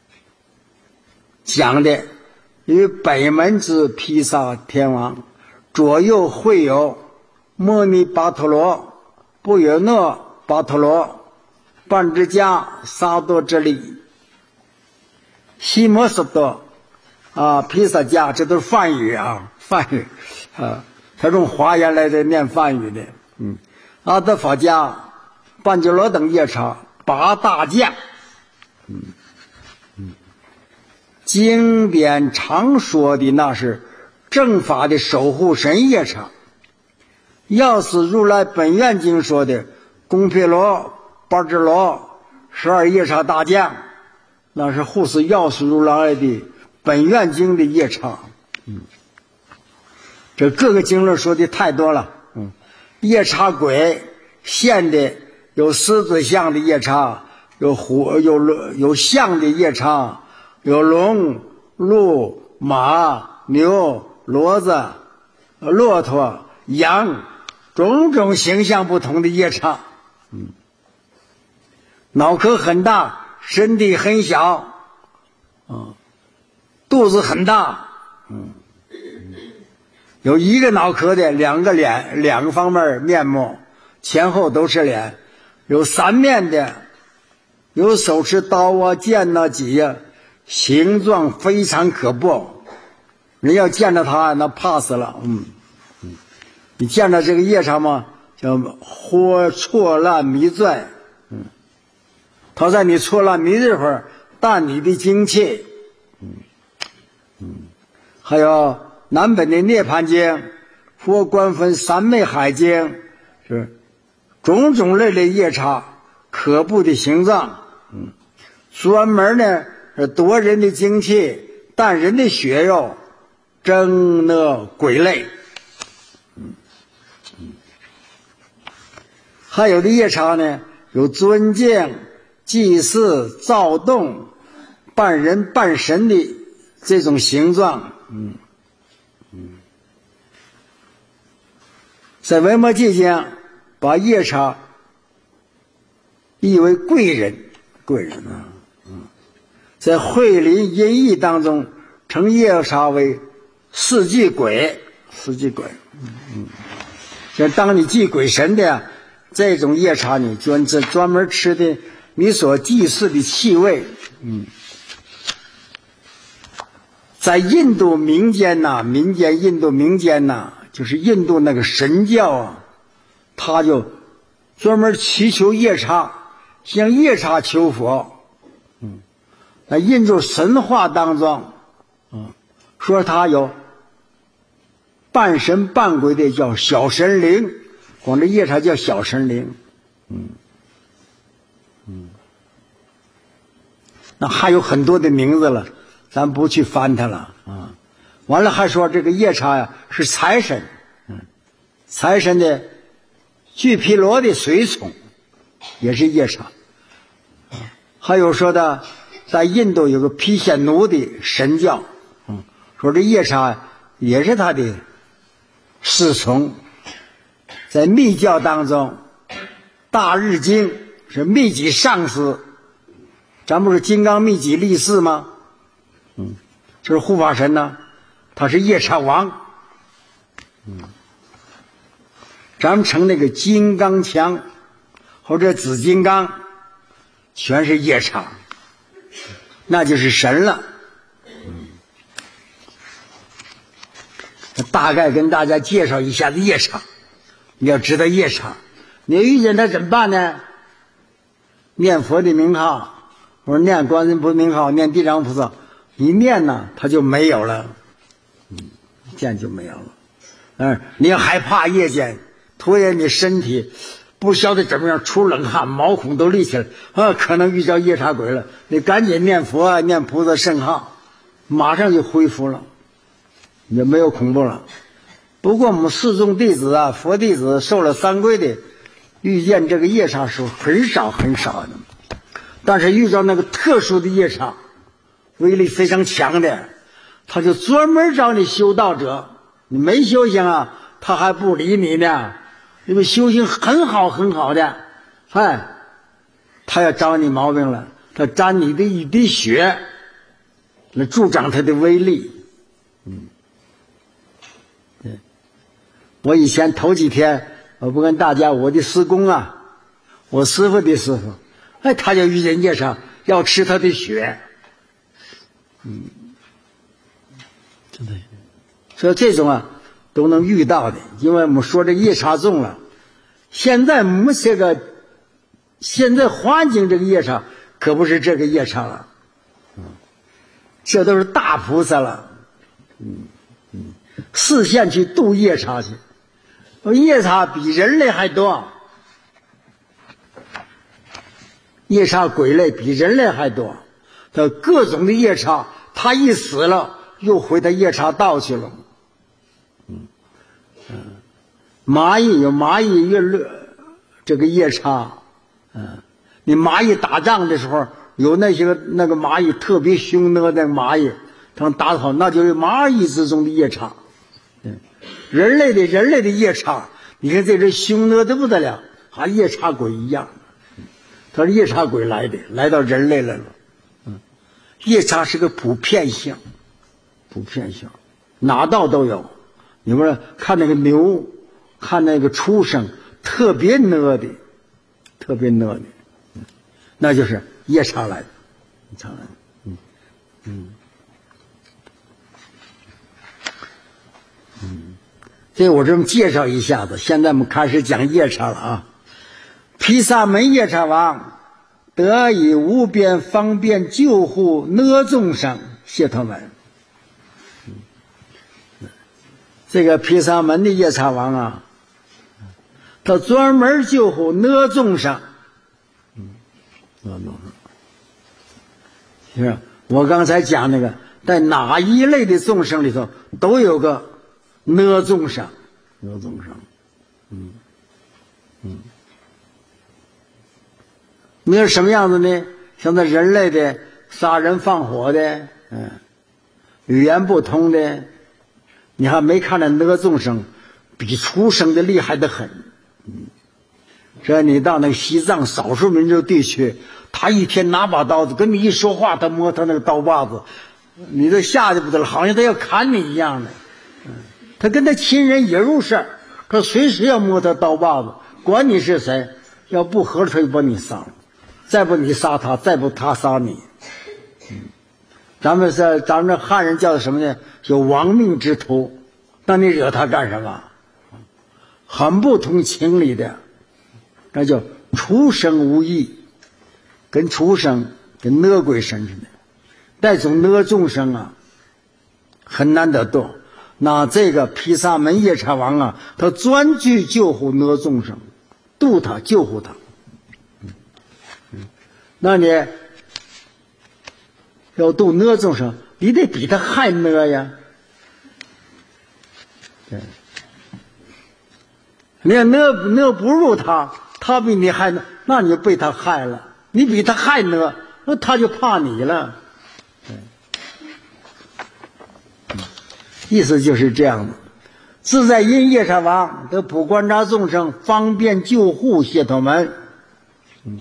讲的与北门之毗沙天王左右会有摩尼巴陀罗、布约诺巴陀罗、半支迦萨多之力、西摩斯多啊、毗沙迦，这都是梵语啊，梵语啊，他用华言来的念梵语的。嗯，阿德法迦、班鸠罗等夜叉八大将。嗯嗯，经典常说的那是正法的守护神夜叉。要是如来本愿经说的宫毗罗、八支罗十二夜叉大将，那是护持药师如来的本愿经的夜叉。嗯，这各个经论说的太多了。嗯，夜叉鬼现的有狮子像的夜叉，有虎有有象的夜叉，有龙、鹿、马、牛、骡子、骆驼、羊，种种形象不同的夜叉。嗯，脑壳很大，身体很小，嗯，肚子很大，嗯，有一个脑壳的，两个脸，两个方面面目，前后都是脸，有三面的，有手持刀啊、剑啊、戟啊，形状非常可怖，人要见到他那怕死了。嗯嗯，你见到这个夜叉吗？叫活错乱迷醉。嗯，他在你错乱迷醉会儿淡你的精气。嗯嗯，还有南本的涅槃经、佛观分三昧海经，是种种类的夜叉可怖的形状。嗯，专门呢是夺人的精气，淡人的血肉，争那鬼类。嗯嗯，还有的夜叉呢，有尊敬、祭祀、躁动、半人半神的这种形状。嗯嗯，在维摩诘经把夜叉译为贵人，贵人啊，嗯，在慧林音译当中称夜叉为四祭鬼，四祭鬼。嗯嗯，就当你祭鬼神的这种夜叉，你专专门吃的你所祭祀的气味。嗯，在印度民间呐、啊，民间印度民间呐、啊，就是印度那个神教啊，他就专门祈求夜叉，向夜叉求佛。嗯，在印度神话当中，嗯，说他有半神半鬼的叫小神灵，管这夜叉叫小神灵。嗯嗯，那还有很多的名字了，咱不去翻它了啊。完了还说这个夜叉呀是财神，嗯，财神的巨毗罗的随从也是夜叉， 还有说的，在印度有个毗仙奴的神教，嗯，说这夜叉也是他的侍从。在密教当中，大日经是密集上师，咱不是金刚密集力士吗？嗯，就是护法神呢，他是夜叉王。嗯，咱们称那个金刚枪或者紫金刚，全是夜叉，那就是神了。嗯，大概跟大家介绍一下子夜叉。你要知道夜叉，你遇见他怎么办呢？念佛的名号，或者念观音菩萨名号，念地藏菩萨，一念呢，他就没有了，嗯，一见就没有了。嗯，你要害怕夜间，突然你身体不晓得怎么样出冷汗，毛孔都立起来，啊，可能遇到夜叉鬼了。你赶紧念佛，念菩萨圣号，马上就恢复了，也没有恐怖了。不过我们四众弟子啊，佛弟子受了三皈的，遇见这个夜叉是很少很少的。但是遇到那个特殊的夜叉，威力非常强的，他就专门找你修道者。你没修行啊，他还不理你呢。因为修行很好很好的，哎，他要找你毛病了，他沾你的一滴血，来助长他的威力。嗯。我以前头几天我不跟大家，我的师公啊，我师傅的师傅，哎，他就遇见夜叉要吃他的血。嗯，真的，所以这种啊都能遇到的。因为我们说这夜叉重了，现在我们这个现在环境这个夜叉可不是这个夜叉了，嗯，这都是大菩萨了。嗯嗯，视线去度夜叉去。夜叉比人类还多，夜叉鬼类比人类还多，他各种的夜叉，他一死了又回到夜叉道去了。嗯嗯，蚂蚁有蚂蚁越乐这个夜叉，嗯，你蚂蚁打仗的时候，有那些个那个蚂蚁特别凶那个蚂蚁，他们打得好，那就是蚂蚁之中的夜叉。人类的人类的夜叉，你看这人凶恶的不得了，和夜叉鬼一样。他是夜叉鬼来的，来到人类来了。嗯，夜叉是个普遍性，普遍性，哪道都有。你们看那个牛，看那个畜生，特别恶的，特别恶的，那就是夜叉来的，夜叉来的。嗯嗯嗯。所以我这么介绍一下子，现在我们开始讲夜叉了啊。毗沙门夜叉王得以无边方便救护哪众生，谢他们。这个毗沙门的夜叉王啊，他专门救护哪众生。嗯，哪众生？是我刚才讲那个，在哪一类的众生里头都有个哪众生，哪众生，嗯嗯，那是什么样子呢？像在人类的杀人放火的，嗯，语言不通的，你还没看到哪众生比畜生的厉害得很。嗯，这你到那个西藏少数民族地区，他一天拿把刀子跟你一说话，他摸他那个刀把子，你都吓得不得了，好像他要砍你一样的。嗯，他跟他亲人也入事，他随时要摸他刀把子，管你是谁，要不合他就把你杀了，再不你杀他，再不他杀你。嗯，咱们是咱们这汉人叫的什么呢？有亡命之徒，那你惹他干什么？很不通情理的，那叫畜生无异，跟畜生跟哪鬼神似的。那种哪众生啊，很难得度。那这个毗沙门夜叉王啊，他专去救护哪众生，度他救护他。嗯嗯，那你要度哪众生，你得比他还哪呀。对，你要哪哪不如他，他比你还哪，那你就被他害了。你比他还哪， 那他就怕你了。意思就是这样的。自在因夜叉王得普观察众生，方便救护解脱门。嗯，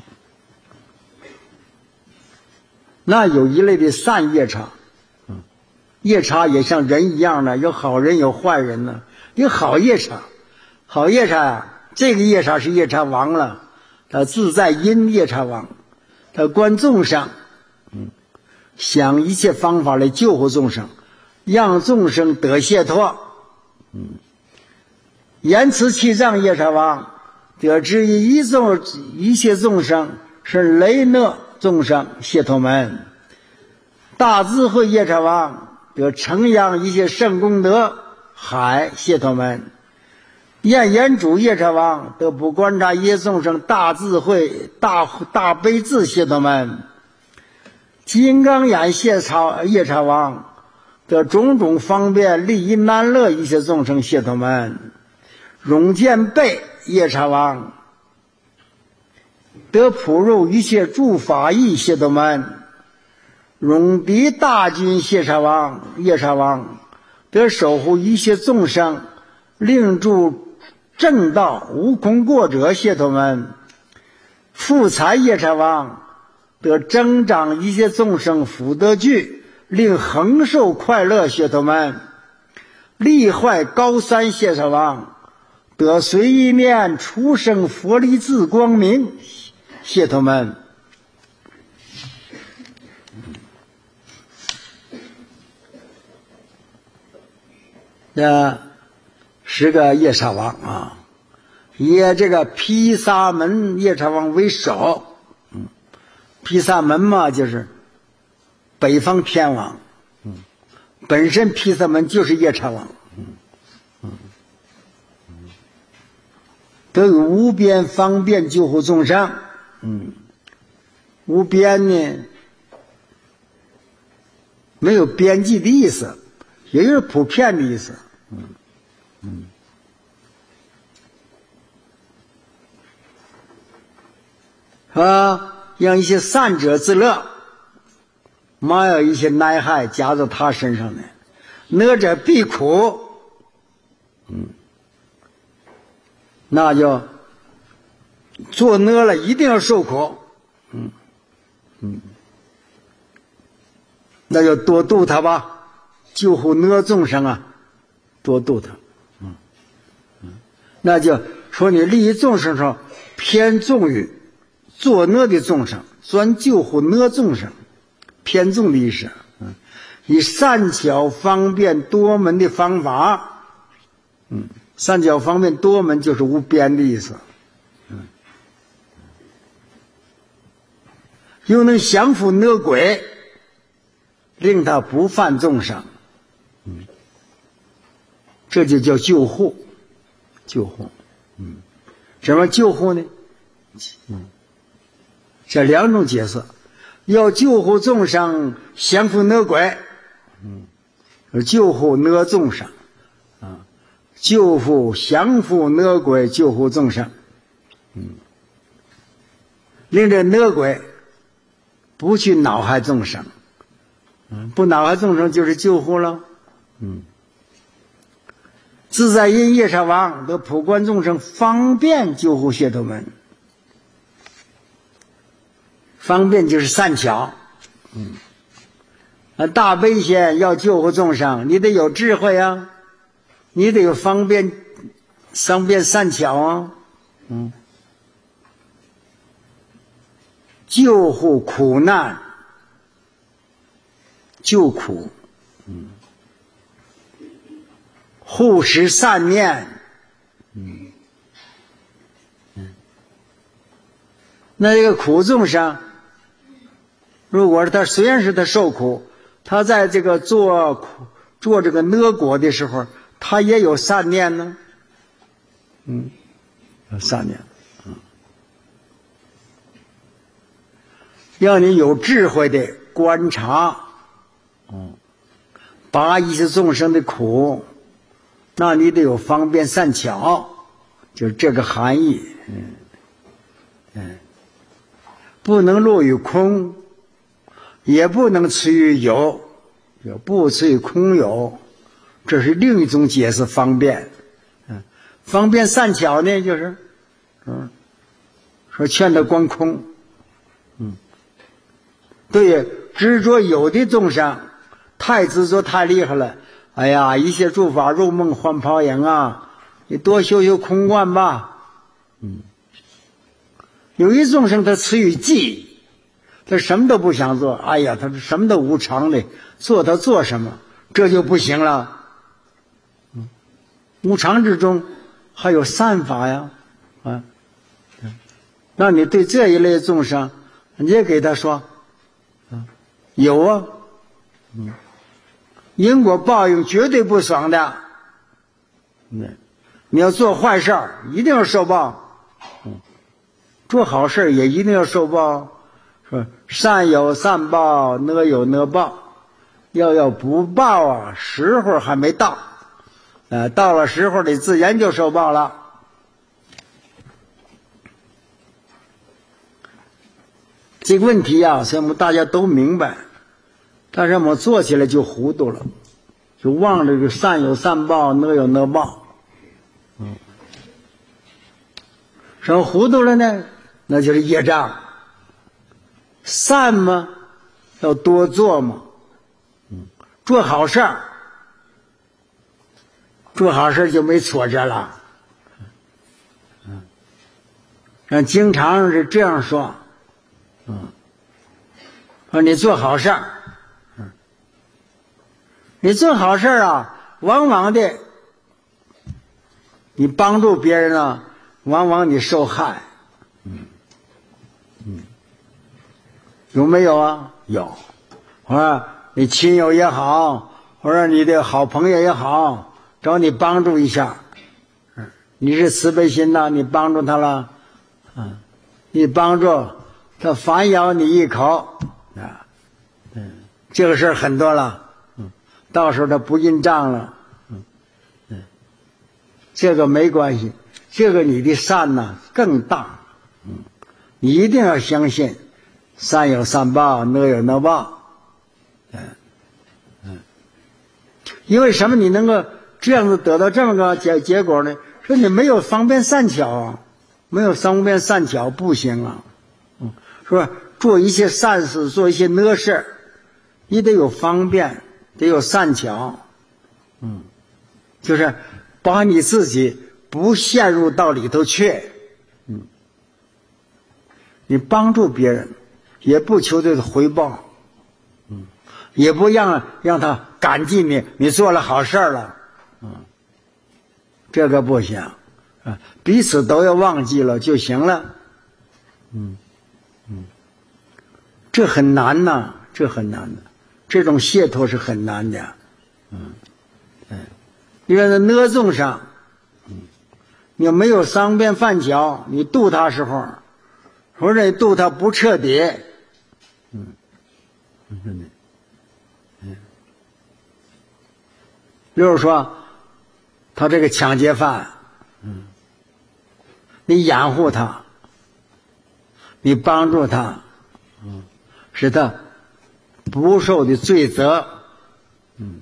那有一类的善夜叉，嗯，夜叉也像人一样的，有好人有坏人呢。有好夜叉，好夜叉啊，这个夜叉是夜叉王了，他自在因夜叉王，他观众生，嗯，想一切方法来救护众生，让众生得解脱。嗯，言辞气藏夜叉王得知一一众一切众生是雷讷众生解脱门。大智慧夜叉王得承扬一切圣功德海解脱门。焰眼主夜叉王得不观察一切众生大智慧大大悲智解脱门。金刚眼夜叉夜叉王得种种方便利益难乐一切众生解脱门。容见背夜叉王得普入一切诸法义解脱门。容敌大军夜叉王夜叉王得守护一切众生，令助正道无空过者解脱门。富财夜叉王得增长一切众生福德具，令恒受快乐解脱门。利坏高山夜叉王得随一面出生佛力自光明解脱门。这十个夜叉王啊，以这个毗沙门夜叉王为首。嗯，毗沙门嘛，就是北方天王。嗯，本身毗沙门就是夜叉王。嗯嗯嗯，得有无边方便救护众生。嗯，无边呢，没有边际的意思，也有普遍的意思。嗯嗯，啊，让一些善者自乐，没有一些灾害加到他身上的，乐者必苦。嗯，那就做乐了，一定要受苦。嗯嗯，那就多度他吧，救护乐众生啊。多度他。嗯嗯，那就说你利益众生上偏重于作恶的众生，专救护恶众生，偏重的意思。嗯，以善巧方便多门的方法。嗯，善巧方便多门就是无边的意思。嗯，又能降伏恶鬼，令他不犯众生。嗯，这就叫救护。救护。嗯，怎么救护呢？嗯，这两种角色，要救护众生，降伏恶鬼。嗯，救护恶众生啊，救护降伏恶鬼，救护众生。嗯，令这恶鬼不去恼害众生。嗯，不恼害众生就是救护了。嗯，自在因夜叉王得普观众生，方便救护解脱门。方便就是善巧。嗯，啊，大悲心要救护众生，你得有智慧啊，你得有方便方便善巧啊。嗯，救护苦难，救苦。嗯，护持善念。嗯嗯，那这个苦众生，如果是他虽然是他受苦，他在这个做苦做这个恶果的时候，他也有善念呢。嗯，有善念。嗯，让你有智慧的观察。嗯，拔一切众生的苦，那你得有方便善巧，就是这个含义。嗯嗯，不能落于空。 也不能持于有，也不持于空有，这是另一种解释方便。嗯，方便善巧呢，就是嗯，说劝他观空。嗯，对执着有的众生，太执着太厉害了。哎呀，一切诸法入梦幻泡影啊，你多修修空观吧。嗯，有一众生他持于寂，他什么都不想做，哎呀，他什么都无常的做，他做什么，这就不行了。嗯，无常之中还有善法呀，啊，那你对这一类众生，你也给他说，啊，有啊，嗯，因果报应绝对不爽的，嗯，你要做坏事一定要受报，嗯，做好事也一定要受报。说善有善报，恶有恶报，要要不报啊，时候还没到，呃，到了时候你自然就受报了。这个问题啊，所以我们大家都明白，但是我们做起来就糊涂了，就忘了这个善有善报，恶有恶报。嗯，什么糊涂了呢？那就是业障。善嘛，要多做嘛，嗯，做好事儿，做好事就没挫折了，嗯，嗯，经常是这样说，嗯，说你做好事儿，嗯，你做好事儿啊，往往的，你帮助别人啊，往往你受害，嗯，嗯。有没有啊？有。我说你亲友也好，我说你的好朋友也好，找你帮助一下，你是慈悲心呐，你帮助他了，嗯，你帮助他反咬你一口啊，嗯，这个事儿很多了，嗯，到时候他不认账了，嗯嗯，这个没关系，这个你的善呢更大，嗯，你一定要相信。善有善报，恶有恶报，嗯嗯，因为什么？你能够这样子得到这么个结结果呢？说你没有方便善巧啊，没有方便善巧不行啊，嗯，说做一些善事，做一些恶事，你得有方便，得有善巧，嗯，就是把你自己不陷入到里头去，嗯，你帮助别人。也不求这个回报，嗯，也不让让他感激你，你做了好事了，嗯，这个不行，啊，彼此都要忘记了就行了，嗯嗯，这很难呐，这很难的，这种解脱是很难的，嗯嗯，因为那恶众生，嗯，你没有方便善巧，你度他时候，或者度他不彻底。嗯，嗯，嗯，比如说，他这个抢劫犯，嗯，你养护他，你帮助他，嗯，使他不受的罪责，嗯，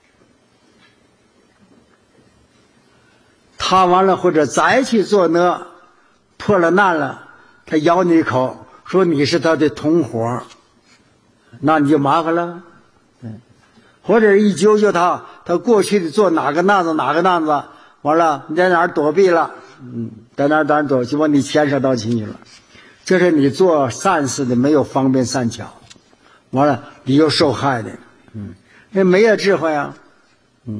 他完了或者再去做呢，破了难了，他咬你一口，说你是他的同伙。那你就麻烦了，嗯，或者一揪揪他，他过去的做哪个难子哪个难子，完了你在哪儿躲避了，嗯，在哪儿在哪儿躲，就把你牵扯到进去了。这是你做善事的没有方便善巧，完了你又受害的，嗯，那没有智慧啊，嗯，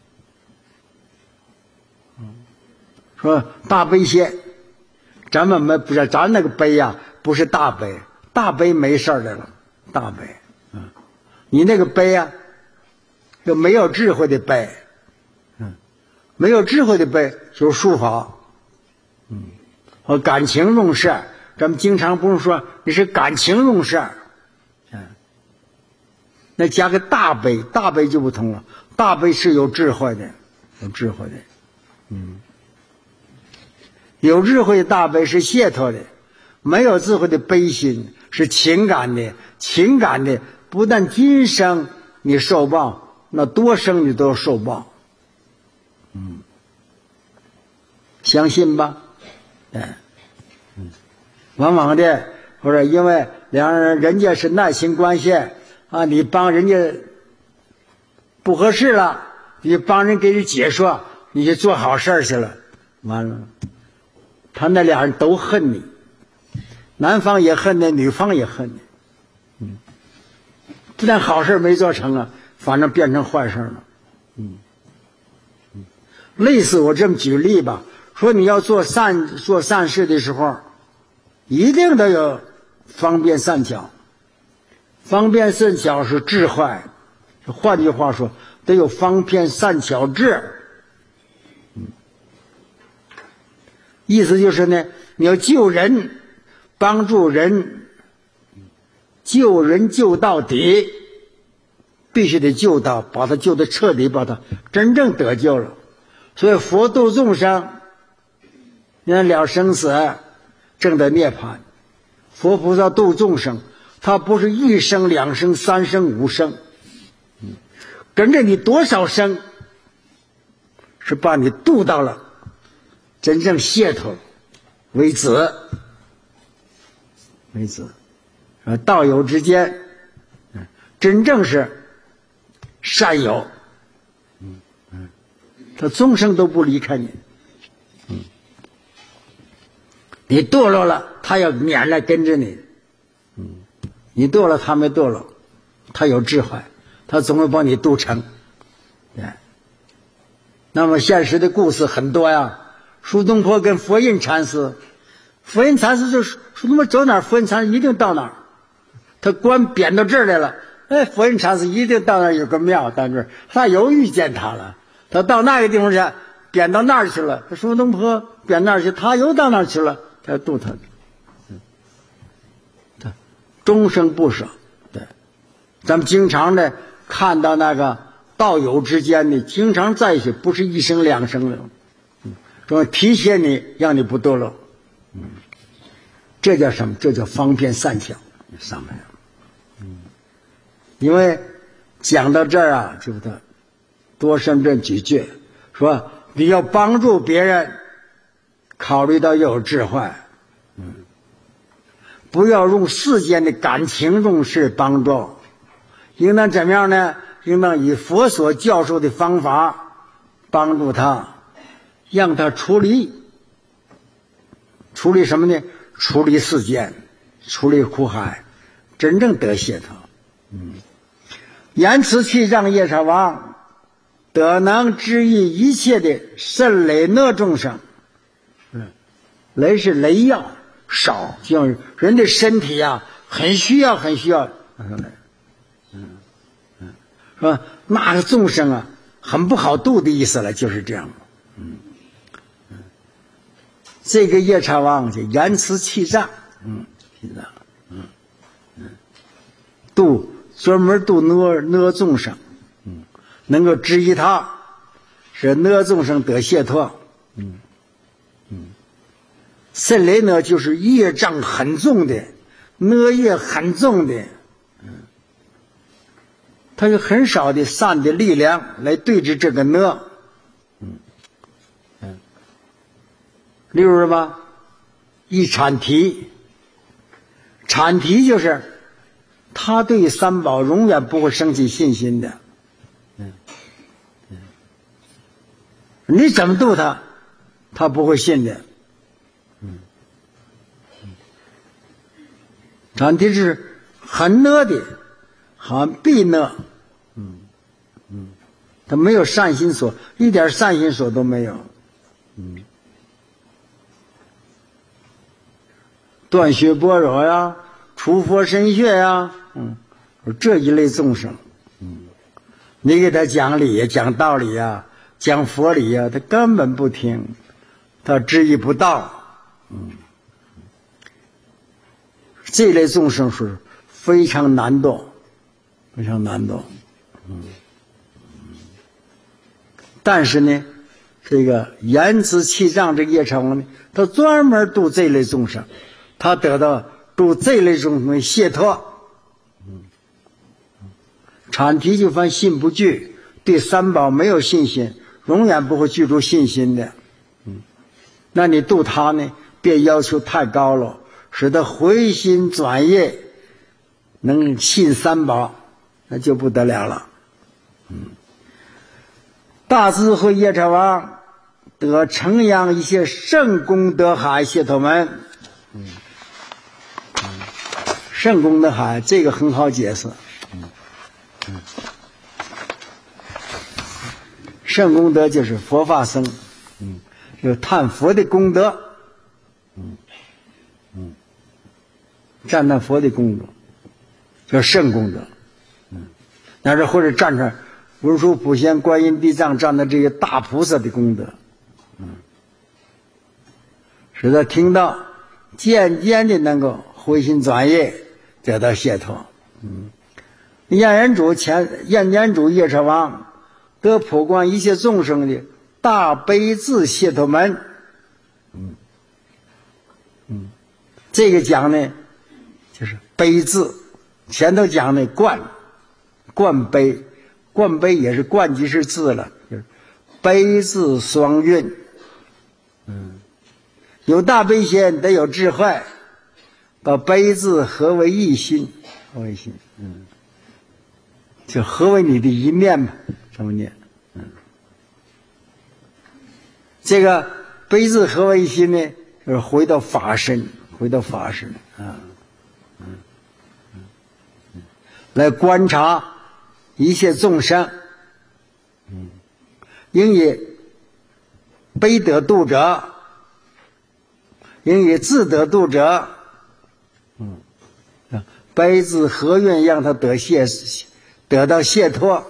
嗯，说大悲心，咱们没不是咱那个悲呀，不是大悲，大悲没事的了。大悲，嗯，你那个悲啊，就没有智慧的悲，嗯，没有智慧的悲就是术法，嗯，和感情用事，咱们经常不是说你是感情用事，嗯，那加个大悲，大悲就不同了，大悲是有智慧的，有智慧的，嗯，有智慧的大悲是解脱的， 没有智慧的悲心是情感的，情感的不但今生你受报，那多生你都要受报。嗯，相信吧？哎，嗯，往往的或者因为两人人家是耐心关系啊，你帮人家不合适了，你帮人给你解说，你去做好事去了，完了，他那俩人都恨你，男方也恨你，女方也恨你，嗯，不但好事没做成啊，反正变成坏事了，嗯，嗯，类似我这么举例吧，说你要做善做善事的时候，一定得有方便善巧，方便善巧是智慧，换句话说，得有方便善巧智。嗯，意思就是呢，你要救人，帮助人，救人救到底，必须得救到，把他救得彻底，把他真正得救了。所以佛度众生，你看了生死，证得涅槃。佛菩萨度众生，他不是一生两生三生五生，嗯，跟着你多少生，是把你度到了真正解脱为止，为止。啊，道友之间，真正是善友，嗯嗯，他终生都不离开你，嗯，你堕落了，他要撵来跟着你，嗯，你堕落，他没堕落，他有智慧，他总会帮你度成，对。那么现实的故事很多呀，苏东坡跟佛印禅师，佛印禅师就是苏东坡走哪儿，佛印禅师一定到哪儿。他官贬到这儿来了，哎，佛印禅师一定到那儿有个庙，到这儿他有遇见他了，他到那个地方去，贬到那儿去了。苏东坡贬那儿去，他又到那儿去了，他度他，嗯，他终生不舍。对，咱们经常的看到那个道友之间的经常在一起，不是一生两生的，嗯，说提携你，让你不堕落，嗯，这叫什么？这叫方便善巧。上面，嗯，因为讲到这儿啊，就他多生这几句，说你要帮助别人，考虑到要有智慧，嗯，不要用世间的感情用事帮助，应当怎么样呢？应当以佛所教授的方法帮助他，让他处理处理什么呢？处理世间，处理苦海，真正得解脱。嗯，言辞气障夜叉王，得能治愈一切的甚累讷众生。嗯，累是雷药少，就是人的身体啊，很需要，很需要。嗯嗯，是吧？那个众生啊，很不好度的意思了，就是这样。嗯嗯，这个夜叉王就言辞气障，嗯，气障。嗯嗯，度专门度讷讷众生，嗯，能够治愈他，使讷众生得解脱，嗯嗯，甚雷呢就是业障很重的，讷业很重的，嗯，他有很少的善的力量来对治这个讷，嗯嗯，例如什么一阐提。阐提就是他对三宝永远不会生起信心的，嗯嗯，你怎么度他，他不会信的，嗯嗯，阐提是很讷的，很必讷，嗯嗯，他没有善心所，一点善心所都没有，嗯。断血般若呀，除佛身血呀，嗯，这一类众生，嗯，你给他讲理讲道理呀，讲佛理呀，他根本不听，他知意不到，嗯，这类众生是非常难度，非常难度，嗯，但是呢，这个言辞气障这个业叉王呢，他专门度这类众生。 他得到度这类众生的解脱。阐提就犯信不具，对三宝没有信心，永远不会具足信心的。嗯，那你度他呢，别要求太高了，使他回心转业，能信三宝，那就不得了了。嗯，大智慧夜叉王得承扬一些圣功德海解脱门。嗯，圣功德海这个很好解释。嗯，圣功德就是佛法僧，嗯，就是探佛的功德，嗯嗯，赞叹佛的功德，叫圣功德，嗯，那是或者赞叹文殊普贤观音地藏赞叹这些大菩萨的功德，嗯，使他听到，渐渐的能够回心转意，得到解脱，嗯。焰眼主前焰眼主夜叉王得普观一切众生的大悲智解脱门。嗯嗯，这个讲呢就是悲智，前头讲的观观悲，观悲也是观即是智了，就是悲智双运。嗯，有大悲心得有智慧，把悲智合为一心，合为一心。嗯。就合为你的一面吧，这么念。嗯，这个悲智合为一心呢，就是回到法身，回到法身啊，嗯嗯嗯，来观察一切众生，嗯，应以悲得度者，应以智得度者，嗯，悲智合运让他得解。得到解脱，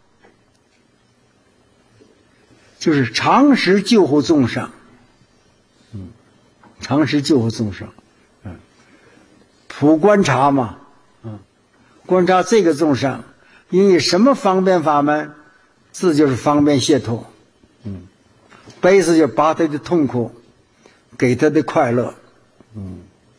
就是常时救护众生，嗯，常时救护众生，嗯，普观察嘛，嗯，观察这个众生，因为什么方便法门，智就是方便解脱，嗯，悲是就把他的痛苦给他的快乐，嗯，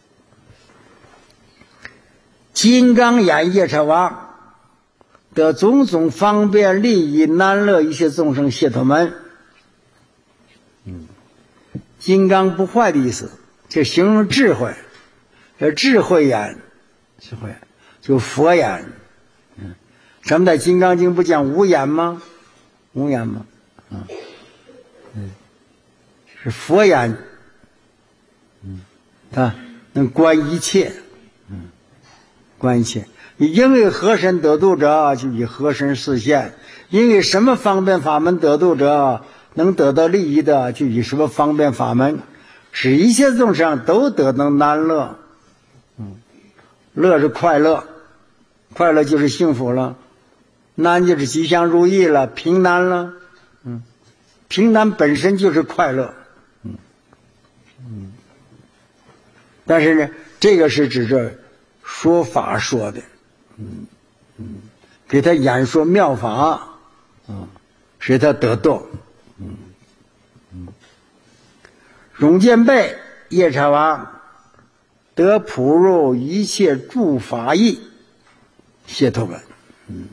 金刚眼夜叉王得种种方便利益难乐一切众生解脱门。嗯，金刚不坏的意思，就形容智慧，这智慧眼，智慧就佛眼。嗯，咱们在《金刚经》不讲无眼吗？无眼吗？嗯，嗯，是佛眼。嗯，他能观一切，嗯，观一切。因为何身得度者，就以何身示现；因为什么方便法门得度者，能得到利益的，就以什么方便法门，使一切众生都得到难乐。嗯，乐是快乐，快乐就是幸福了；难就是吉祥如意了，平难了。嗯，平难本身就是快乐。嗯嗯，但是呢，这个是指着说法说的。嗯嗯，给他演说妙法，嗯，使他得度。嗯嗯，荣建备夜叉王得普入一切诸法义解脱门。嗯，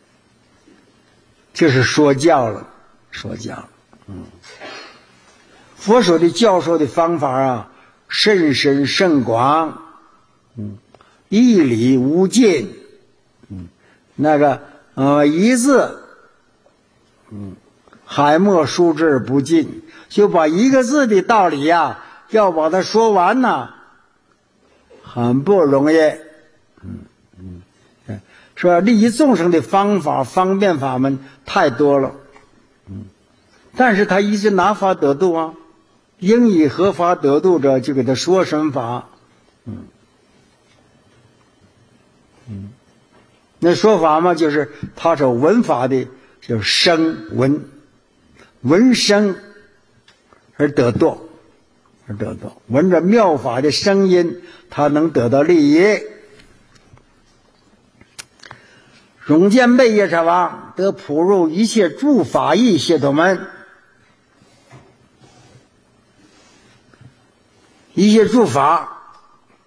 就是说教了，说教了。嗯，佛所的教授的方法啊，甚深甚广。嗯，义理无尽。嗯，那个呃一字，嗯，海默书之不尽，就把一个字的道理呀、啊，要把它说完呢，很不容易。嗯嗯，说利益众生的方法、方便法门太多了。嗯，但是他一直拿法得度啊，应以何法得度者，就给他说什么法。嗯嗯。那说法嘛，就是他是闻法的，就是声闻，闻声而得度，而得度，闻着妙法的声音，他能得到利益。荣建备夜叉王得普入一切诸法义解脱门。一切诸法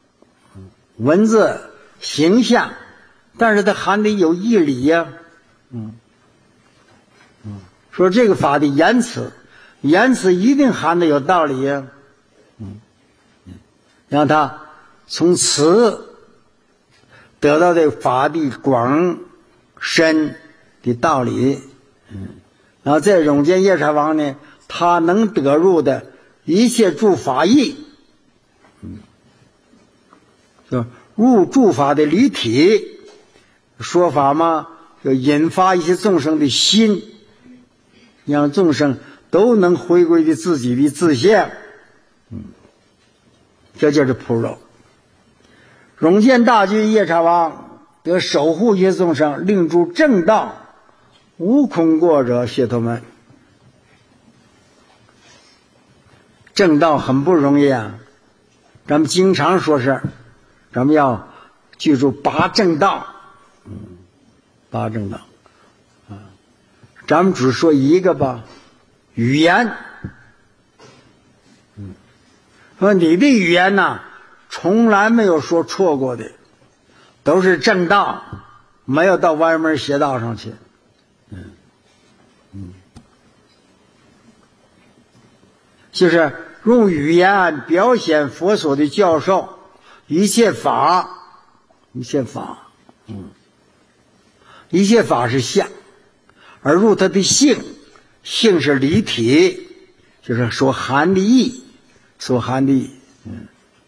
文字形象，但是它含的有义理呀、啊。嗯嗯，说这个法的言辞，言辞一定含的有道理呀、啊。嗯，让他从此得到的法的广深的道理。嗯，然后在永见夜叉王呢，他能得入的一切诸法义，嗯，就入诸法的离体说法嘛，就引发一些众生的心，让众生都能回归的自己的自性。嗯，这就是普柔。永见大君夜叉王得守护一切众生，令诸正道无空过者解脱门。正道很不容易啊，咱们经常说是咱们要记住八正道。嗯，八正道啊，咱们只说一个吧，语言。嗯，说你的语言呢，从来没有说错过的，都是正道，没有到歪门邪道上去。嗯嗯，就是用语言表现佛所的教授，一切法，一切法，嗯，一切法是相，而入它的性，性是离体，就是所含的义，所含的义。嗯，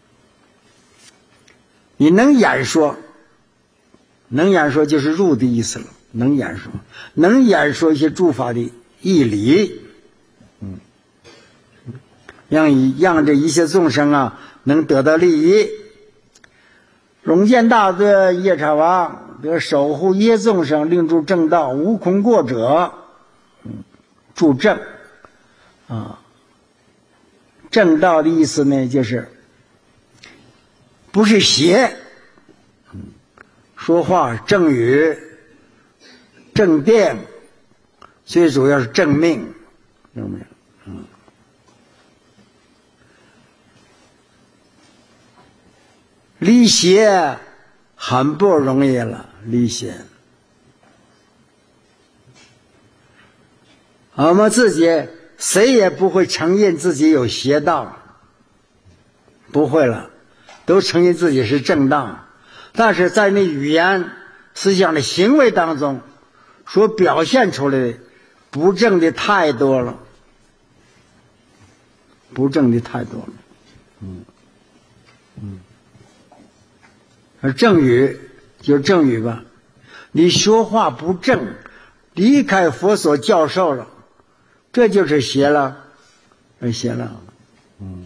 你能演说，能演说就是入的意思了。能演说，能演说一些诸法的义理，嗯，让一让这一切众生啊能得到利益。永见大的夜叉王得守护一切众生，令诸正道无空过者。嗯，助正啊，正道的意思呢，就是不是邪，嗯，说话正语。正定，最主要是正命，正命，嗯，离邪很不容易了，离邪。我们自己谁也不会承认自己有邪道，不会了，都承认自己是正道，但是在那语言、思想的行为当中。所表现出来的不正的太多了，不正的太多了，嗯嗯，而正语就是正语吧，你说话不正，离开佛所教授了，这就是邪了，邪了，嗯。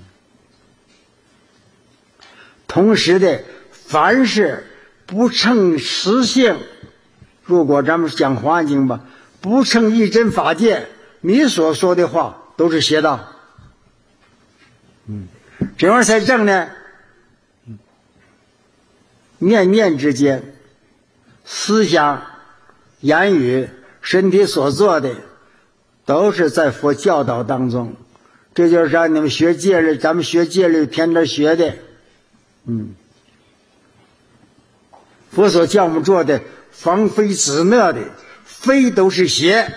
同时的，凡是不称实性。如果咱们讲《华严经》吧，不称一真法界，你所说的话都是邪道。嗯，怎样才正呢？嗯，念念之间，思想、言语、身体所做的，都是在佛教导当中。这就是让你们学戒律，咱们学戒律天天学的。嗯，佛所教我们做的。防非止恶的，非都是邪。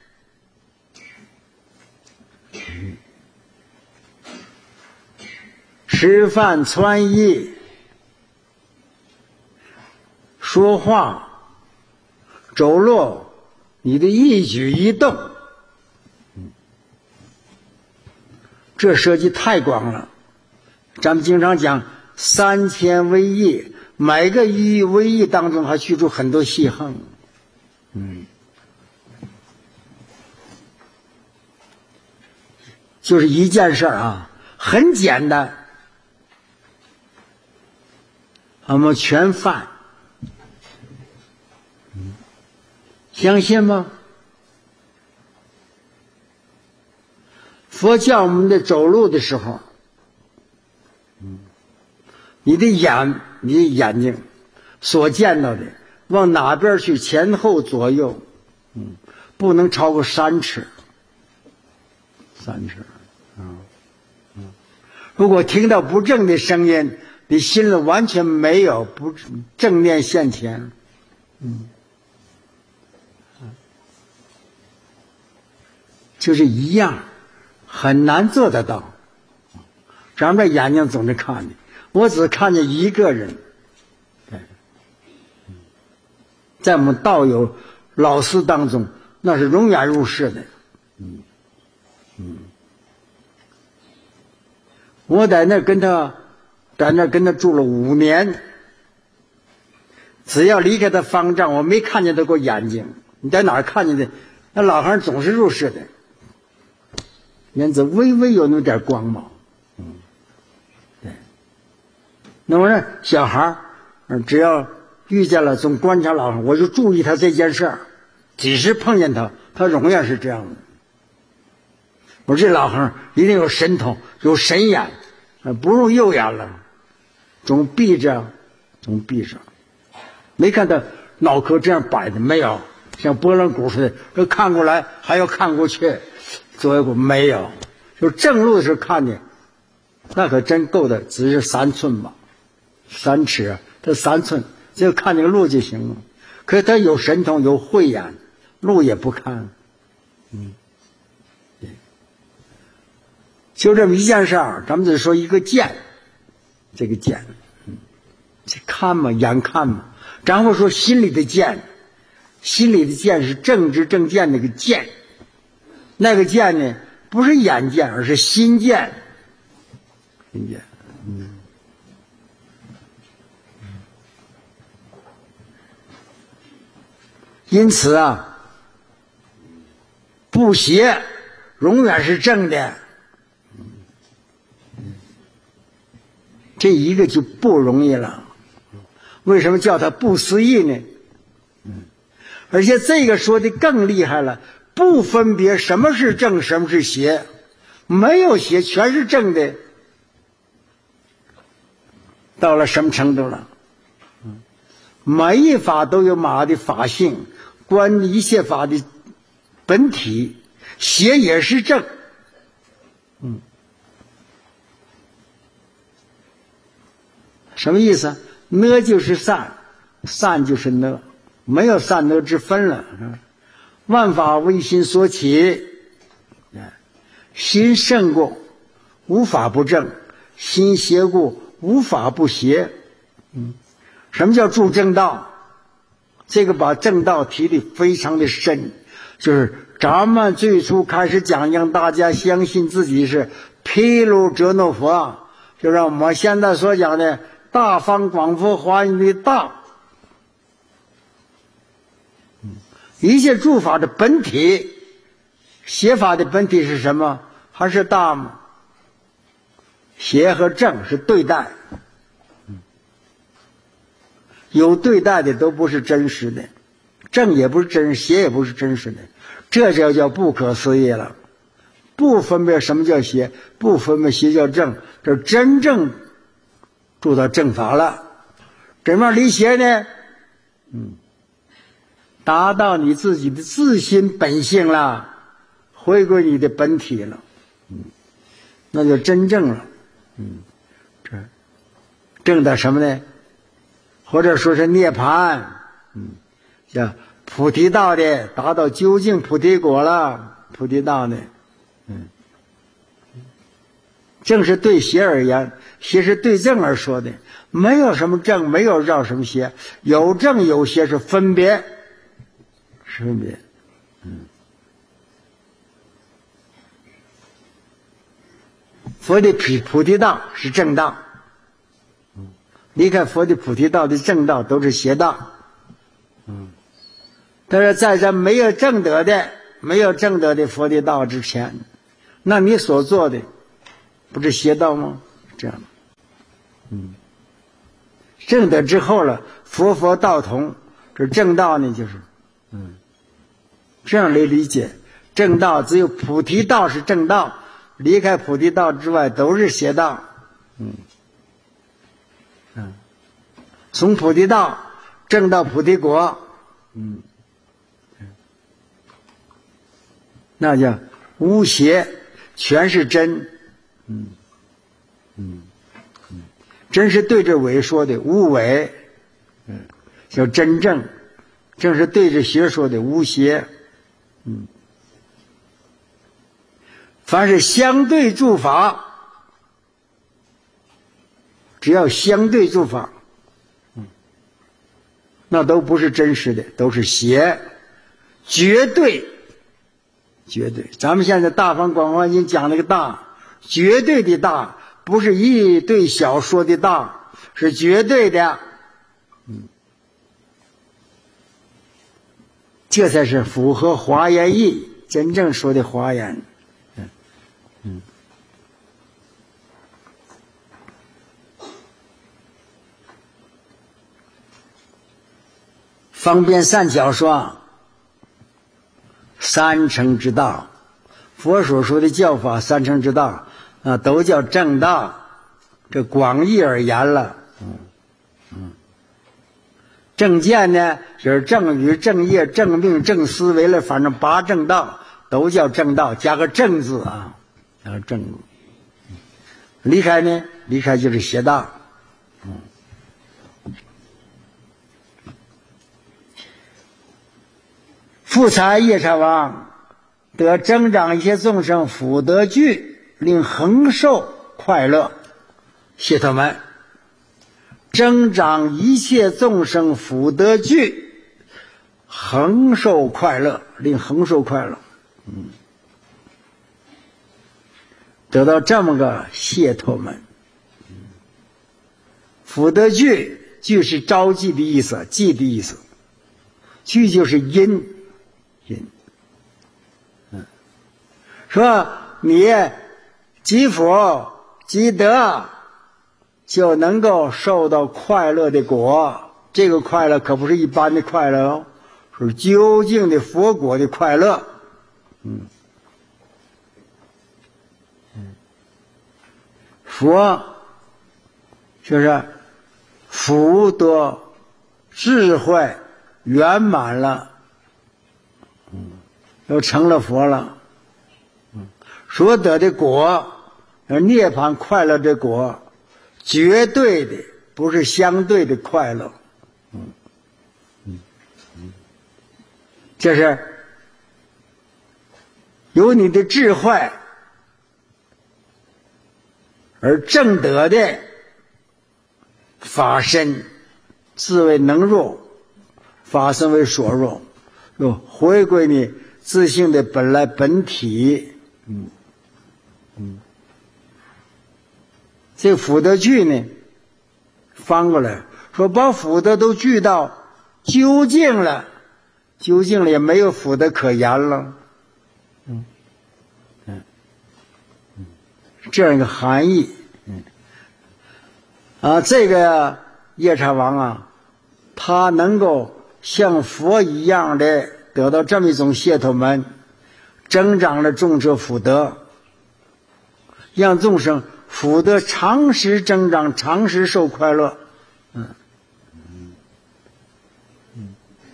吃饭穿衣，说话，走路，你的一举一动，这涉及太广了。咱们经常讲三千微义。每个一微义当中还去除很多细横，嗯，就是一件事啊，很简单，我们全犯，嗯，相信吗？佛教我们的走路的时候，嗯，你的眼。你的眼睛所见到的往哪边去，前后左右，嗯，不能超过三尺，三尺，嗯嗯。如果听到不正的声音， 你心里完全没有不正念现前，嗯，就是一样，很难做得到。咱们这眼睛总是看的，我只看见一个人，在我们道友老师当中，那是永远入世的。嗯嗯，我在那跟他，在那跟他住了五年，只要离开他方丈，我没看见他过眼睛。你在哪儿看见的？那老汉总是入世的，眼子微微有那么点光芒。嗯，对。那么呢，小孩儿只要遇见了，总观察老汉，我就注意他这件事儿。几时碰见他，他永远是这样的。我说这老汉一定有神通，有神眼，不用右眼了，总闭着，总闭上。没看他脑壳这样摆的，没有，像拨浪鼓似的，这看过来还要看过去，左右过没有，就正路的时候看见，那可真够的，只是三寸吧，三尺啊，这三寸，只有看这个路就行了。可是他有神通，有慧眼，路也不看，嗯，对，就这么一件事儿，咱们只说一个见，这个见，嗯，这看嘛，眼看嘛，然后说心里的见，心里的见是正知正见那个见，那个见呢，不是眼见，而是心见，心见，嗯。因此啊，不邪永远是正的，这一个就不容易了。为什么叫它不思议呢？而且这个说的更厉害了，不分别什么是正，什么是邪，没有邪，全是正的。到了什么程度了？每一法都有马的法性，观一切法的本体，邪也是正。嗯，什么意思？呢就是善，善就是呢，没有善恶之分了。万法为心所起，心胜过，无法不正；心邪故，无法不邪。嗯。什么叫住正道？这个把正道提得非常的深，就是咱们最初开始讲，让大家相信自己是毗卢遮那佛，就让我们现在所讲的大方广佛华严的大，一切诸法的本体，邪法的本体是什么？还是大吗？邪和正是对待。有对待的都不是真实的，正也不是真实，邪也不是真实的，这就叫不可思议了。不分别什么叫邪，不分别邪叫正，这真正住到正法了。怎么样离邪呢？嗯，达到你自己的自心本性了，回归你的本体了，嗯，那就真正了。嗯，这正到什么呢？或者说是涅槃，嗯，叫菩提道的，达到究竟菩提果了。菩提道的，嗯，正是对邪而言，邪是对正而说的，没有什么正，没有绕什么邪，有正有邪是分别，是分别，嗯。佛的菩提道是正道。离开佛的菩提道的正道都是邪道，嗯，但是在这没有正德的、没有正德的佛的道之前，那你所做的不是邪道吗？这样，嗯，正德之后了，佛佛道同，这正道呢，就是，嗯，这样来理解，正道只有菩提道是正道，离开菩提道之外都是邪道，嗯。嗯，从菩提道证到菩提果，嗯，那叫无邪，全是真，嗯嗯嗯， 真是对着伪说的无伪，嗯，叫真正；正是对着邪说的无邪，嗯。凡是相对诸法，只要相对诸法，嗯，那都不是真实的，都是邪，绝对，绝对。咱们现在大方广华经讲那个大，绝对的大，不是一对小说的大，是绝对的，嗯，这才是符合华严义真正说的华严。嗯，方便善巧说三乘之道，佛所说的教法三乘之道啊，都叫正道，这广义而言了。嗯嗯，正见呢，就是正语、正业、正命、正思维了，反正八正道都叫正道，加个正字啊，加个正。离开呢？离开就是邪道。嗯，富财夜叉王得增长一切众生福德具，令恒寿快乐。谢陀们，增长一切众生福德具，恒寿快乐，令恒寿快乐。嗯。得到这么个谢陀门，福德具，具是招济的意思，济的意思，具就是因，因，嗯，说你积福积德，就能够受到快乐的果。这个快乐可不是一般的快乐哦，是究竟的佛果的快乐。嗯。佛就是福德智慧圆满了，嗯，又成了佛了，嗯，所得的果，涅槃快乐的果，绝对的，不是相对的快乐，嗯嗯嗯，这是有你的智慧而正得的法身，自为能入，法身为所入，又回归你自性的本来本体。嗯嗯，这福德具呢，翻过来说，把福德都具到究竟了，究竟了也没有福德可言了。嗯嗯嗯，这样一个含义。嗯啊，这个夜叉王啊，他能够像佛一样的得到这么一种解脱门，增长了众生福德，让众生福德长时增长，长时受快乐。嗯嗯嗯。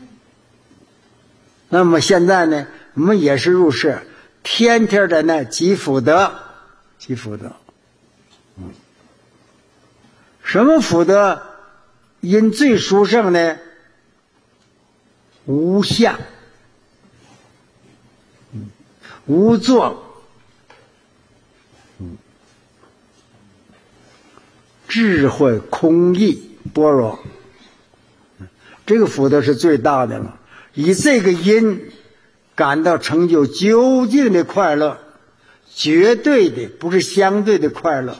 那么现在呢，我们也是入世，天天的呢积福德，积福德。嗯，什么福德因最殊胜呢？无相，嗯，无作，嗯，智慧空义般若，这个福德是最大的了。以这个因感到成就究竟的快乐，绝对的，不是相对的快乐。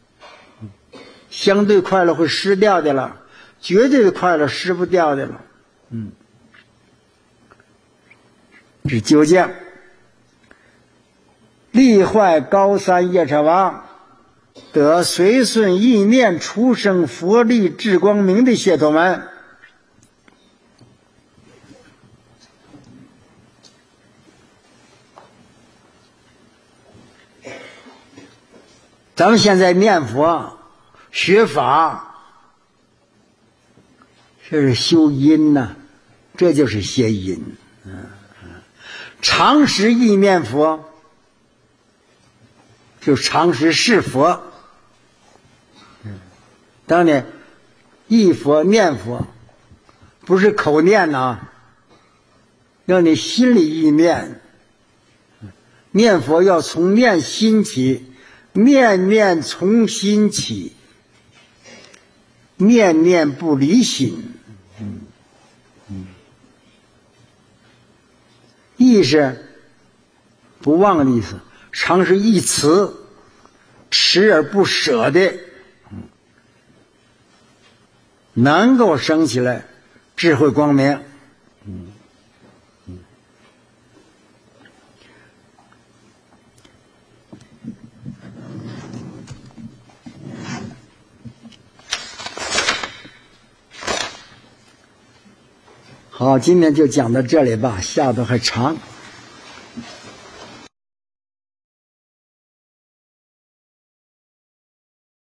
相对快乐会失掉的了，绝对的快乐失不掉的了。嗯，是究竟。力坏高三夜叉王得随顺意念出生佛力智光明的解脱门。咱们现在念佛学法，这是修因呐、啊，这就是邪因。嗯，常时意念佛，就常时是佛。嗯当然，忆佛念佛不是口念呐，要你心里意念。念佛要从念心起，念念从心起，念念不离心。嗯嗯，意是不忘的意思，常是一词，持而不舍的，能够生起来智慧光明。嗯嗯，好，今天就讲到这里吧，下头还长。